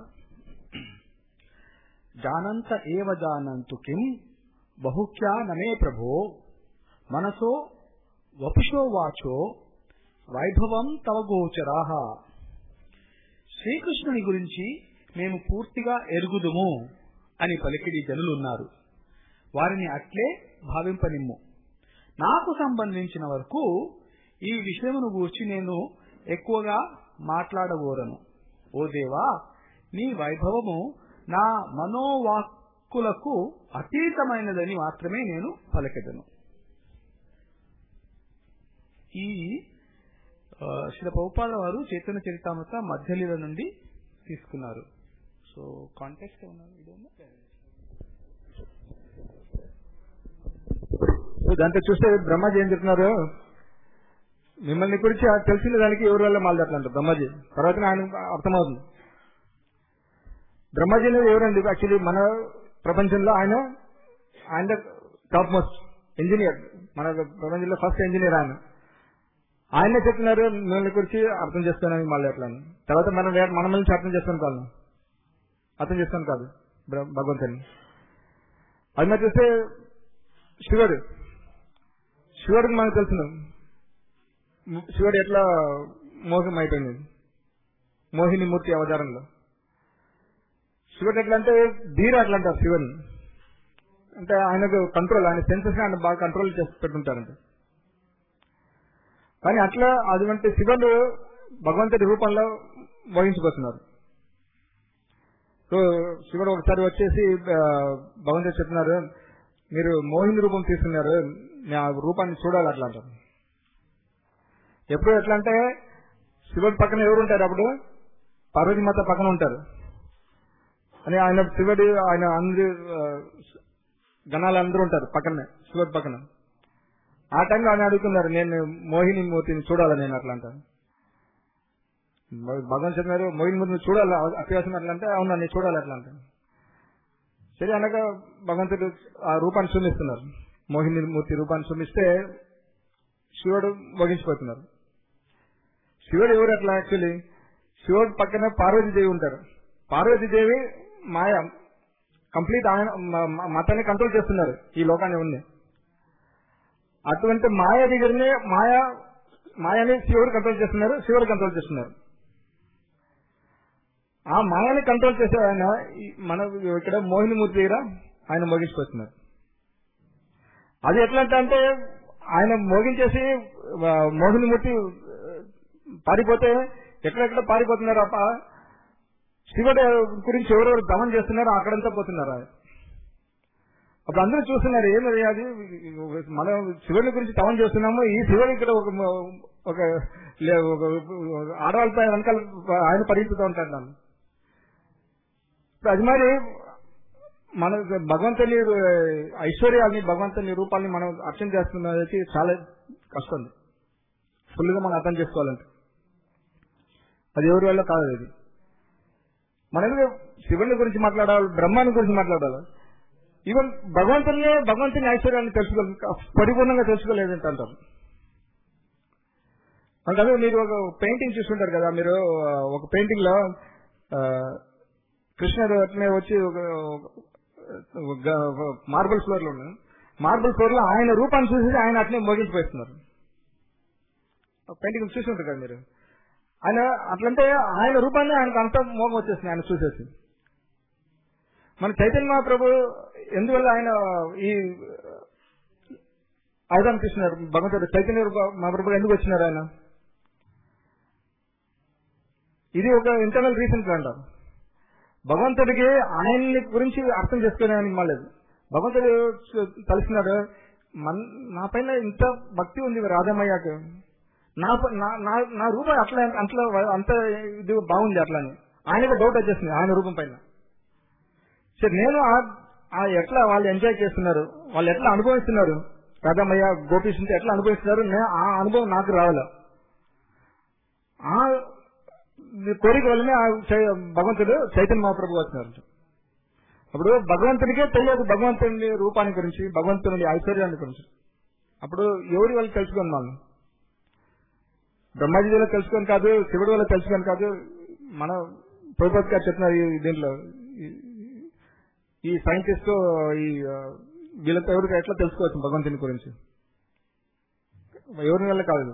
జానంత ఏవ జానంతు కిం బహుక్యా నమే ప్రభో మనసో వపుషో వాచో వైభవం తవ గోచరాః. శ్రీకృష్ణుని గురించి మేము పూర్తిగా ఎరుగుదుము అని పలికిడి జనులున్నారు. వారిని అట్లే భావింపనిమ్ము. నాకు సంబంధించిన వరకు ఈ విషయమును గూర్చి నేను ఎక్కువగా మాట్లాడగోరను. ఓ దేవా, నీ వైభవము నా మనోవాక్కులకు అతీతమైనదని మాత్రమే నేను పలికెదను. ఈ శ్రీ ప్రభుపాద వారు చైతన్య చరితామృత మధ్యలీల నుండి తీసుకున్నారు. సో కాంటెక్స్ట్ దాంట్లో చూస్తే బ్రహ్మాజీ ఏం చెప్తున్నారు, మిమ్మల్ని గురించి తెలిసిన దానికి ఎవరి వల్ల మాట్లాడుతున్నారు బ్రహ్మాజీ. తర్వాత ఆయన అర్థమవుతుంది. బ్రహ్మాజీ అనేది ఎవరండి? యాక్చువల్లీ మన ప్రపంచంలో ఆయన టాప్ మోస్ట్ ఇంజనీర్, మన ప్రపంచంలో ఫస్ట్ ఇంజనీర్ ఆయన. ఆయనే చెప్తున్నారు మిమ్మల్ని గురించి అర్థం చేస్తానని మాట్లాడతాను. తర్వాత మన నుంచి అర్థం చేస్తాను కాదు, అర్థం చేస్తాను కాదు భగవంతుని. అది మరి చూస్తే శివుడికి మనకు తెలుసు శివుడు ఎట్లా మోహం అయిపోయింది మోహిని మూర్తి అవతారంలో. శివుడు ఎట్లా అంటే ధీర అట్లా అంటారు శివుని. అంటే ఆయనకు కంట్రోల్, ఆయన సెన్సెస్ ఆయన బాగా కంట్రోల్ చేసి పెట్టుంటారంట. కానీ అట్లా అటువంటి శివుడు భగవంతుడి రూపంలో మోహించిపోతున్నారు. సో శివుడు ఒకసారి వచ్చేసి భగవంతుడు చెప్తున్నారు, మీరు మోహిని రూపం తీసుకున్నారు, ఆ రూపాన్ని చూడాలి అట్లా అంటారు. ఎప్పుడు ఎట్లా అంటే శివుడి పక్కన ఎవరు ఉంటారు? అప్పుడు పార్వతీమాత పక్కన ఉంటారు అని ఆయన శివుడు ఆయన అందరు గణాలు అందరూ ఉంటారు పక్కనే శివుడి పక్కన. ఆ టైంలో ఆయన అడుగుతున్నారు, నేను మోహిని మూర్తిని చూడాలి నేను అట్లా అంటాను. భగవాన్ చెప్పినారు మోహిని మూర్తిని చూడాలి అత్యాసం అట్లా అంటే, అవునా నేను చూడాలి అట్లా అంటాను. సరే అనగా భగవంతుడు ఆ రూపాన్ని చూపిస్తున్నారు, మోహిని మూర్తి రూపాన్ని చూపిస్తే శివుడు మోగించిపోతున్నారు. శివుడు ఎవరు అట్లా? యాక్చువల్లీ శివుడు పక్కన పార్వతీదేవి ఉంటారు. పార్వతీదేవి మాయ కంప్లీట్ ఆయన మతాన్ని కంట్రోల్ చేస్తున్నారు, ఈ లోకాన్ని ఉంది. అటువంటి మాయ దగ్గరనే మాయని శివుడు కంట్రోల్ చేస్తున్నారు, శివుడు కంట్రోల్ చేస్తున్నారు. ఆ మాయని కంట్రోల్ చేసే ఆయన మన ఇక్కడ మోహినిమూర్తి దగ్గర ఆయన మోగించిపోతున్నారు. అది ఎట్లా అంటే ఆయన మోగించేసి మోహినిమూర్తి పారిపోతే ఎక్కడెక్కడ పారిపోతున్నారు. శివుడు గురించి ఎవరెవరు దమనం చేస్తున్నారో అక్కడంతా పోతున్నారు. అప్పుడు అందరూ చూస్తున్నారు, ఏమది అది మనం శివుని గురించి తమం చేస్తున్నాము, ఈ శివుడు ఇక్కడ ఒక ఆడవాళ్ళపై వెనకాల ఆయన పరిగెత్తుతూ ఉంటాడు. నన్ను అది మరి మన భగవంతుని ఐశ్వర్యాన్ని భగవంతుని రూపాన్ని మనం అర్థం చేస్తున్నది చాలా కష్టం. ఫుల్ గా మనం అర్థం చేసుకోవాలంటే అది ఎవరి వల్ల కాదు. అది మనం శివుని గురించి మాట్లాడాలి, బ్రహ్మాని గురించి మాట్లాడాలి. ఈవెన్ భగవంతుని ఐశ్వర్యాన్ని పరిపూర్ణంగా తెలుసుకోలేదంటే అంటారు. అంటే మీరు ఒక పెయింటింగ్ చూస్తుంటారు కదా, మీరు ఒక పెయింటింగ్ లో కృష్ణుడు అట్లనే వచ్చి మార్బుల్ ఫ్లోర్ లో ఉన్నాడు. మార్బుల్ ఫ్లోర్ లో ఆయన రూపాన్ని చూసేసి ఆయన అట్లనే మోగించిపోతున్నారు. పెయింటింగ్ చూసి ఉంటారు కదా మీరు. ఆయన అట్లంటే ఆయన రూపాన్ని ఆయనకు అంత మోగం వచ్చేసింది ఆయన చూసేసి. మన చైతన్య మహాప్రభు ఎందువల్ల ఆయన ఈ అవతారం తీసుకున్నారు, భగవంతుడు చైతన్య మహాప్రభు ఎందుకు వచ్చినారు ఆయన? ఇది ఒక ఇంటర్నల్ రీజన్ అంటారు. భగవంతుడికి ఆయన్ని గురించి అర్థం చేసుకునే మాలేదు. భగవంతుడు తలుస్తున్నాడు, నా పైన ఇంత భక్తి ఉంది రాధమయ్యాక, నా రూపం అట్లా అంత ఇది బాగుంది అట్లాని ఆయనకు డౌట్ వచ్చేసింది ఆయన రూపం పైన. సరే నేను ఎట్లా వాళ్ళు ఎంజాయ్ చేస్తున్నారు, వాళ్ళు ఎట్లా అనుభవిస్తున్నారు, రాధమయ్య గోపీసుంటే ఎట్లా అనుభవిస్తున్నారు, ఆ అనుభవం నాకు రావాల. ఆ కోరిక వల్లనే భగవంతుడు చైతన్య మహాప్రభు వచ్చినారు. అప్పుడు భగవంతునికే తెలియదు భగవంతుని రూపాన్ని గురించి, భగవంతుని ఐశ్వర్యాన్ని గురించి. అప్పుడు ఎవరి వాళ్ళు తెలుసుకొని మనం బ్రహ్మాజీ వల్ల తెలుసుకొని కాదు, శివుడి వల్ల తెలుసుకొని కాదు, మన ప్రభుత్వ గారు చెప్తున్నారు దీంట్లో ఈ సైంటిస్ట్ ఈ వీళ్ళతో ఎవరికి ఎట్లా తెలుసుకోవచ్చు భగవంతుని గురించి, ఎవరి వల్ల కాదు.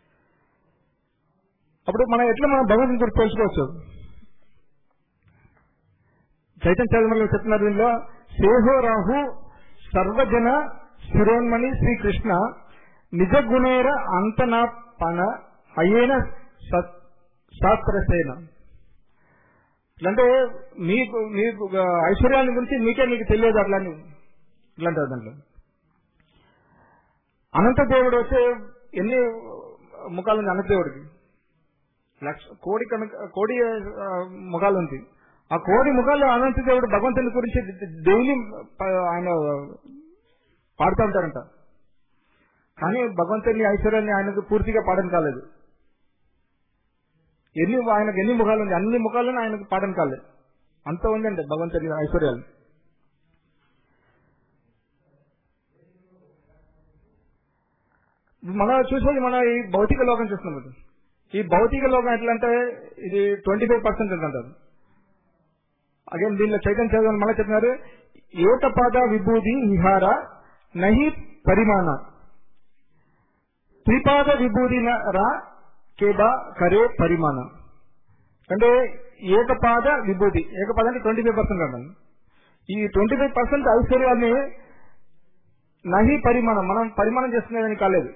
అప్పుడు మనం ఎట్లా మనం భగవంతుని గురించి తెలుసుకోవచ్చు? చైతన్య చరిత్రలో చెప్తున్నారు దీనిలో, సేహో రాహు సర్వజన శిరోన్మణి శ్రీకృష్ణ నిజ గుణేర అంతనా పన అయ్యేన శాస్త్రసేన. అంటే మీకు ఐశ్వర్యాన్ని గురించి మీకు తెలియదు అట్లాంటి ఇట్లాంటారు. దాంట్లో అనంత దేవుడు వచ్చే ఎన్ని ముఖాలు ఉంది అనంతదేవుడికి? కోడి ముఖాలు ఉంది. ఆ కోడి ముఖాలు అనంత దేవుడు భగవంతుని గురించి డైలీ ఆయన పాడుతూ ఉంటారంట. కానీ భగవంతుని ఐశ్వర్యాన్ని ఆయనకు పూర్తిగా పాడడం కాలేదు. ఆయనకు ఎన్ని ముఖాలు ఉంది, అన్ని ముఖాలను ఆయనకు పాడడం కాలేదు. అంత ఉందండి భగవంతుని ఐశ్వర్యాలు. మనం చూసేది మన ఈ భౌతిక లోకం చూస్తున్నాం. ఈ భౌతిక లోకం ఎట్లా అంటే ఇది 25% అంటారు. అగైన్ దీనిలో చైతన్య చదివాను మళ్ళీ చెప్తున్నారు, ఏకపాద విభూతి విహార నహి పరిమాణ త్రిపాద విభూతి రా కేబా కరే పరిమాణ. అంటే ఏకపాద విభూతి, ఏకపాద అంటే 25% అంటాను. ఈ 25% ఐశ్వర్యాన్ని నహి పరిమాణం, మనం పరిమాణం చేసుకునేదని కాలేదు.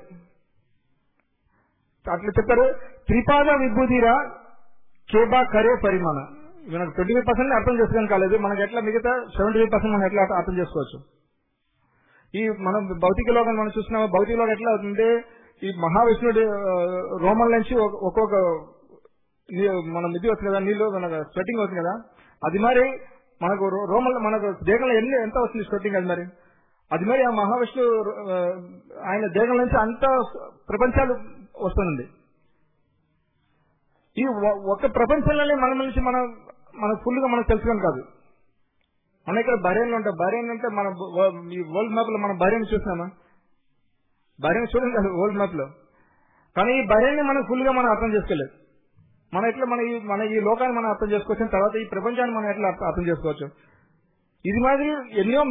అట్లా చెప్తారు, త్రిపాద విభూతిరా కేబా కరే పరిమాణ. మనకు 25% అర్థం చేసుకోవడం కాలేదు, మనకి ఎట్లా మిగతా 75% మనం ఎట్లా అర్థం చేసుకోవచ్చు? ఈ మనం భౌతిక లోకం మనం చూస్తున్నాము. భౌతిక లోకం ఎట్లా అవుతుంటే ఈ మహావిష్ణుడి రోమం నుంచి ఒక్కొక్క మనం ఇది వస్తుంది కదా, నీళ్ళు మనకు స్వెట్టింగ్ అవుతుంది కదా, అది మరి మనకు రోమల్ మనకు దేహంలో ఎంత వస్తుంది స్వెట్టింగ్, అది మరి అది మరి ఆ మహావిష్ణు ఆయన దేహం నుంచి అంత ప్రపంచాలు వస్తుంది. ఈ ఒక ప్రపంచంలోనే మన నుంచి మన ఫుల్ గా మనం తెలుసుకోవడం కాదు. మన ఇక్కడ బహ్రెయిన్ లో ఉంటాం. బహ్రెయిన్ అంటే మన ఈ వరల్డ్ మ్యాప్ లో మనం బహ్రెయిన్ చూసినామా? బహ్రెయిన్ చూడండి కదా వరల్డ్ మ్యాప్ లో. కానీ ఈ బహ్రెయిన్ ని మనం ఫుల్ గా మనం అర్థం చేసుకోలేదు. మనం ఎట్లా మన ఈ లోకాన్ని మనం అర్థం చేసుకోవచ్చు, తర్వాత ఈ ప్రపంచాన్ని మనం ఎట్లా అర్థం చేసుకోవచ్చు? ఇది మాదిరి ఎన్నో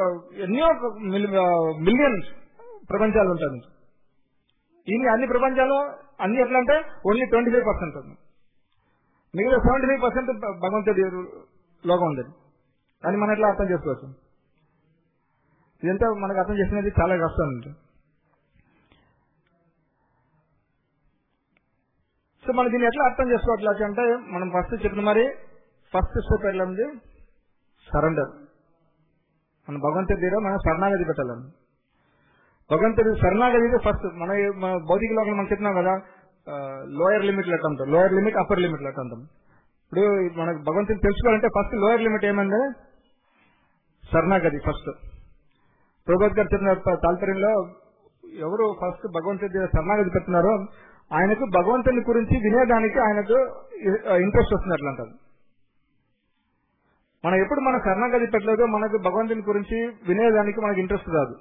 మిలియన్స్ ప్రపంచాలు ఉంటాయి. ఇన్ని అన్ని ప్రపంచాలు అన్ని ఎట్లా అంటే ఓన్లీ 25% ఉంది. మిగతా 75% భగవంతుడి లోకం ఉంది. దాన్ని మనం ఎట్లా అర్థం చేసుకోవచ్చు? ఇదంతా మనకు అర్థం చేసుకునేది చాలా కష్టం ఉంది. సో మనం దీన్ని ఎట్లా అర్థం చేసుకోవట్లేదు అంటే, మనం ఫస్ట్ చెప్పిన మరి ఫస్ట్ స్టెప్ ఎట్లా ఉంది? సరెండర్. మన భగవంతుడి దగ్గర మనం శరణాగతి పెట్టాలని. భగవంతుడి శరణాగతి ఫస్ట్. మన భౌతిక లోకంలో మనం చెప్పినాం కదా, లోయర్ లిమిట్ లెట్ అంటాం, lower limit upper limit let అంటాం. ఇప్పుడు మనకు భగవంతుని తెలుసుకోవాలంటే ఫస్ట్ లోయర్ లిమిట్ ఏమంటే శరణాగతి ఫస్ట్. ప్రభుత్వ గారు చెప్పిన తాల్పర్యంలో ఎవరు ఫస్ట్ భగవంతుడి దగ్గర శరణాగతి పెడుతున్నారో ఆయనకు భగవంతుని గురించి వినేదానికి ఆయనకు ఇంట్రెస్ట్ వస్తుంది అట్లా అంటారు. మనం ఎప్పుడు మన శరణాగతి పెట్టలేదో మనకు భగవంతుని గురించి వినేదానికి మనకు ఇంట్రెస్ట్ రాదు.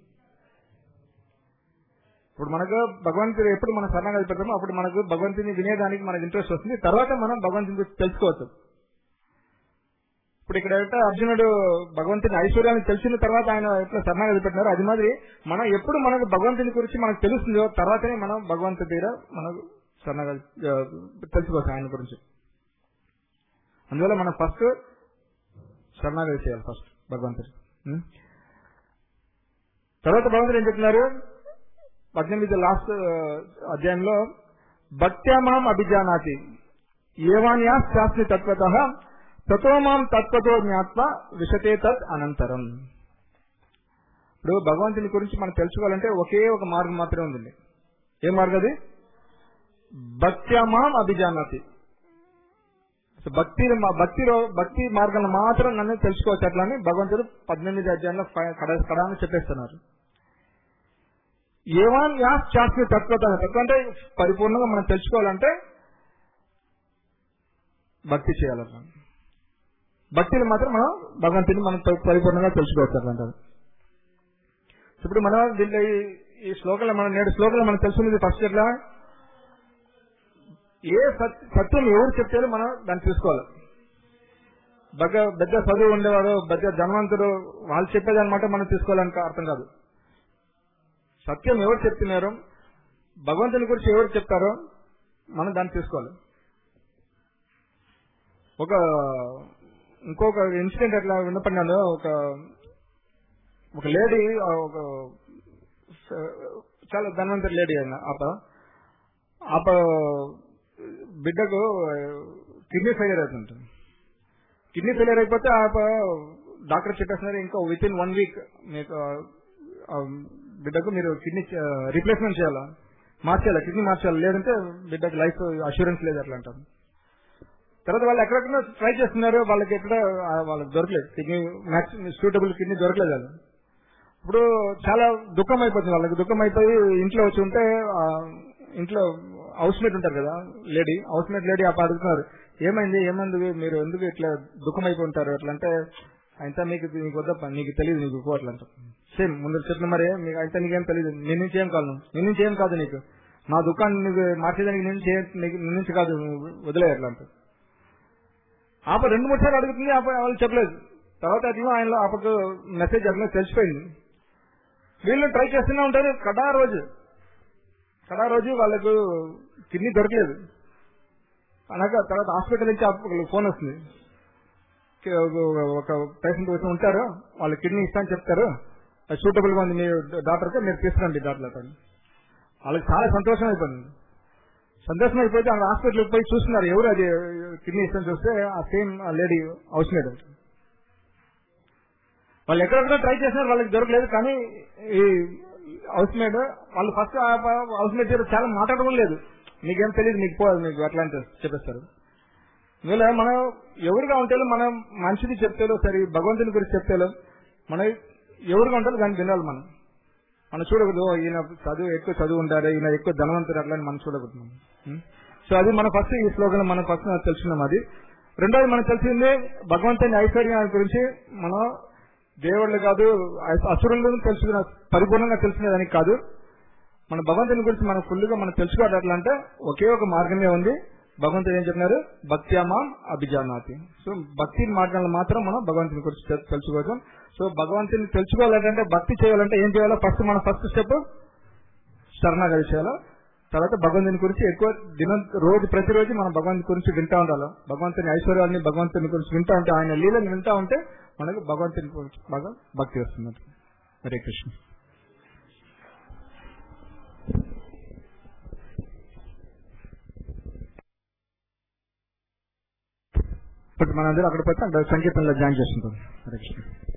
ఇప్పుడు మనకు భగవంతుడు ఎప్పుడు మన శరణాగతి పెడతామో అప్పుడు మనకు భగవంతుని వినేదానికి మనకు ఇంట్రెస్ట్ వస్తుంది. తర్వాత మనం భగవంతుని గురించి తెలుసుకోవచ్చు. ఇప్పుడు ఇక్కడ అర్జునుడు భగవంతుని ఐశ్వర్యాన్ని తెలిసిన తర్వాత ఆయన ఎట్లా శరణాగతి పెట్టినారో అది మాదిరి మనం ఎప్పుడు మనకు భగవంతుని గురించి మనకు తెలుస్తుందో తర్వాతనే మనం భగవంతుడి దగ్గర మనకు శరణాగతి తెలుసుకోవచ్చు ఆయన గురించి. అందువల్ల మనం ఫస్ట్ శరణాగతి చేయాలి ఫస్ట్ భగవంతుడి. తర్వాత భగవంతుడు ఏం చెప్తున్నారు 18 లాస్ట్ అధ్యాయంలో భక్త్యామాం అభిజానాతి ఏవాన్యా శాస్త్రి తత్వతః తతో మాం తత్వతో జ్ఞాత్వా విశతే తత్ అనంతరం. ఇప్పుడు భగవంతుని గురించి మనం తెలుసుకోవాలంటే ఒకే ఒక మార్గం మాత్రమే ఉంది. ఏ మార్గం అది? భక్త్యామాం అభిజానాతి. భక్తి మార్గంలో మాత్రం నన్ను తెలుసుకోవచ్చు. అట్లా అని భగవంతుడు 18 అధ్యాయంలో కడాన్ని చెప్పేస్తున్నారు. ఏవాన్ యా శాస్త్రి తత్వత అంటే పరిపూర్ణంగా మనం తెలుసుకోవాలంటే భక్తి చేయాలన్నా. భక్తిని మాత్రం మనం భగవంతుని మనం పరిపూర్ణంగా తెలుసుకోవచ్చు అంటారు. ఇప్పుడు మనం దీంట్లో ఈ శ్లోకంలో మనం 7 శ్లోకంలో మనం తెలుసుకునేది ఫస్ట్ ఎట్లా ఏ సత్యం ఎవరు చెప్తారో మనం దాన్ని తెలుసుకోవాలి. పెద్ద చదువు ఉండేవాడు పెద్ద ధనవంతుడు వాళ్ళు చెప్పేదన్నమాట మనం తీసుకోవాలని అర్థం కాదు. సత్యం ఎవరు చెప్తున్నారో భగవంతుని గురించి ఎవరు చెప్తారో మనం దాన్ని తీసుకోవాలి. ఇంకొక ఇన్సిడెంట్ ఎట్లా వినపడినాను. ఒక లేడీ చాలా ధనవంతుడి లేడీ అయినా ఆప బిడ్డకు కిడ్నీ ఫెయిలియర్ అవుతుంటుంది. కిడ్నీ ఫెయిలియర్ అయిపోతే డాక్టర్ చెప్పేస్తున్నారు ఇంకా విత్ ఇన్ 1 వీక్ మీకు బిడ్డకు మీరు కిడ్నీ రీప్లేస్మెంట్ చేయాలా, మార్చాలా, కిడ్నీ మార్చాలి, లేదంటే బిడ్డకు లైఫ్ అష్యూరెన్స్ లేదు అట్లా అంటారు. తర్వాత వాళ్ళు ఎక్కడెక్కడ ట్రై చేస్తున్నారు, వాళ్ళకి దొరకలేదు కిడ్నీ సూటబుల్ కిడ్నీ దొరకలేదు. ఇప్పుడు చాలా దుఃఖం అయిపోతుంది వాళ్ళకి. దుఃఖం అయిపోయి ఇంట్లో వచ్చి ఉంటే ఇంట్లో హౌస్ మేట్ ఉంటారు కదా లేడీ, హౌస్ మేట్ లేడీ అడుగుతున్నారు ఏమైంది మీరు ఎందుకు ఇట్లా దుఃఖం అయిపోయి ఉంటారు అట్లా అంటే అయితే మీకు వద్ద నీకు తెలియదు నీకు అట్లా అంటారు. సేమ్ ముందు చెప్పిన మరి మీకు అయితే నీకేం తెలియదు, నీ నుంచి ఏం కాదు నీకు, నా దుఃఖాన్ని నీకు మార్చేదానికి నీ నుంచి కాదు వదిలే అట్లా అంటారు. 2-3 సార్లు అడుగుతుంది వాళ్ళు చెప్పలేదు. తర్వాత అది ఆయనలో అప్పటికి మెసేజ్ అట్లా తెలిసిపోయింది. వీళ్ళు ట్రై చేస్తూనే ఉంటారు. కడా రోజు వాళ్ళకు కిడ్నీ దొరకలేదు అనగా తర్వాత హాస్పిటల్ నుంచి ఫోన్ వస్తుంది, ఒక పేషెంట్ వచ్చి ఉంటారు వాళ్ళు కిడ్నీ ఇస్తామని చెప్తారు, అది సూటబుల్ గా ఉంది మీ డాక్టర్కి, మీరు తీసుకురండి డాక్టర్. వాళ్ళకి చాలా సంతోషం అయిపోయింది. సంతోషం అయిపోతే ఆ హాస్పిటల్కి పోయి చూస్తున్నారు ఎవరు అది కిడ్నీ ఇస్తామని చూస్తే ఆ సేమ్ లేడీ హౌస్ మేడ్. వాళ్ళు ఎక్కడెక్కడ ట్రై చేసినారు వాళ్ళకి దొరకలేదు. కానీ ఈ హౌస్ మేడ్ వాళ్ళు ఫస్ట్ హౌస్ మేడ్ దగ్గర చాలా మాట్లాడడం లేదు, నీకేం తెలియదు నీకు పోదు మీకు అట్లా అంటే చెప్పేస్తారు. ఇందులో మనం ఎవరుగా ఉంటే మనం మంచిది చెప్తేలో సరే భగవంతుని గురించి చెప్తేలో మనం ఎవరుగా ఉంటారో దాన్ని వినాలి. మనం చూడకూడదు ఈయన ఎక్కువ చదువు ఉంటారు, ఈయన ఎక్కువ ధనవంతుడు అట్లా మనం చూడకూడదు. సో అది మన ఫస్ట్ ఈ శ్లోకంలో మనం ఫస్ట్ తెలుసుకున్నాం. అది రెండోది మనకు తెలిసింది భగవంతుని ఐశ్వర్యం గురించి మనం దేవుళ్ళు కాదు అసురులను తెలుసుకున్న పరిపూర్ణంగా తెలుసుకునేదానికి కాదు, మన భగవంతుని గురించి మనం ఫుల్గా మనం తెలుసుకోవాలి. అట్లా అంటే ఒకే ఒక మార్గమే ఉంది. భగవంతుడు ఏం చెప్పినారు, భక్త్యామాం అభిజానాతి. సో భక్తి మార్గంలో మాత్రం మనం భగవంతుని గురించి తెలుసుకోవచ్చు. సో భగవంతుని తెలుసుకోవాలంటే భక్తి చేయాలంటే ఏం చేయాలో ఫస్ట్ స్టెప్ శరణాగతి చేయాలి. తర్వాత భగవంతుని గురించి ఎక్కువ ప్రతిరోజు మనం భగవంతుని గురించి వింటా ఉండాలి. భగవంతుని ఐశ్వర్యాన్ని భగవంతుని గురించి వింటా ఉంటే ఆయన లీలను వింటా ఉంటే మనకు భగవంతుని గురించి బాగా భక్తి వస్తుంది. హరే కృష్ణ. ఇప్పుడు మనందరూ అక్కడ పోతే అక్కడ సంకీర్తనలో జాయిన్ చేస్తుంటాం. హరే కృష్ణ.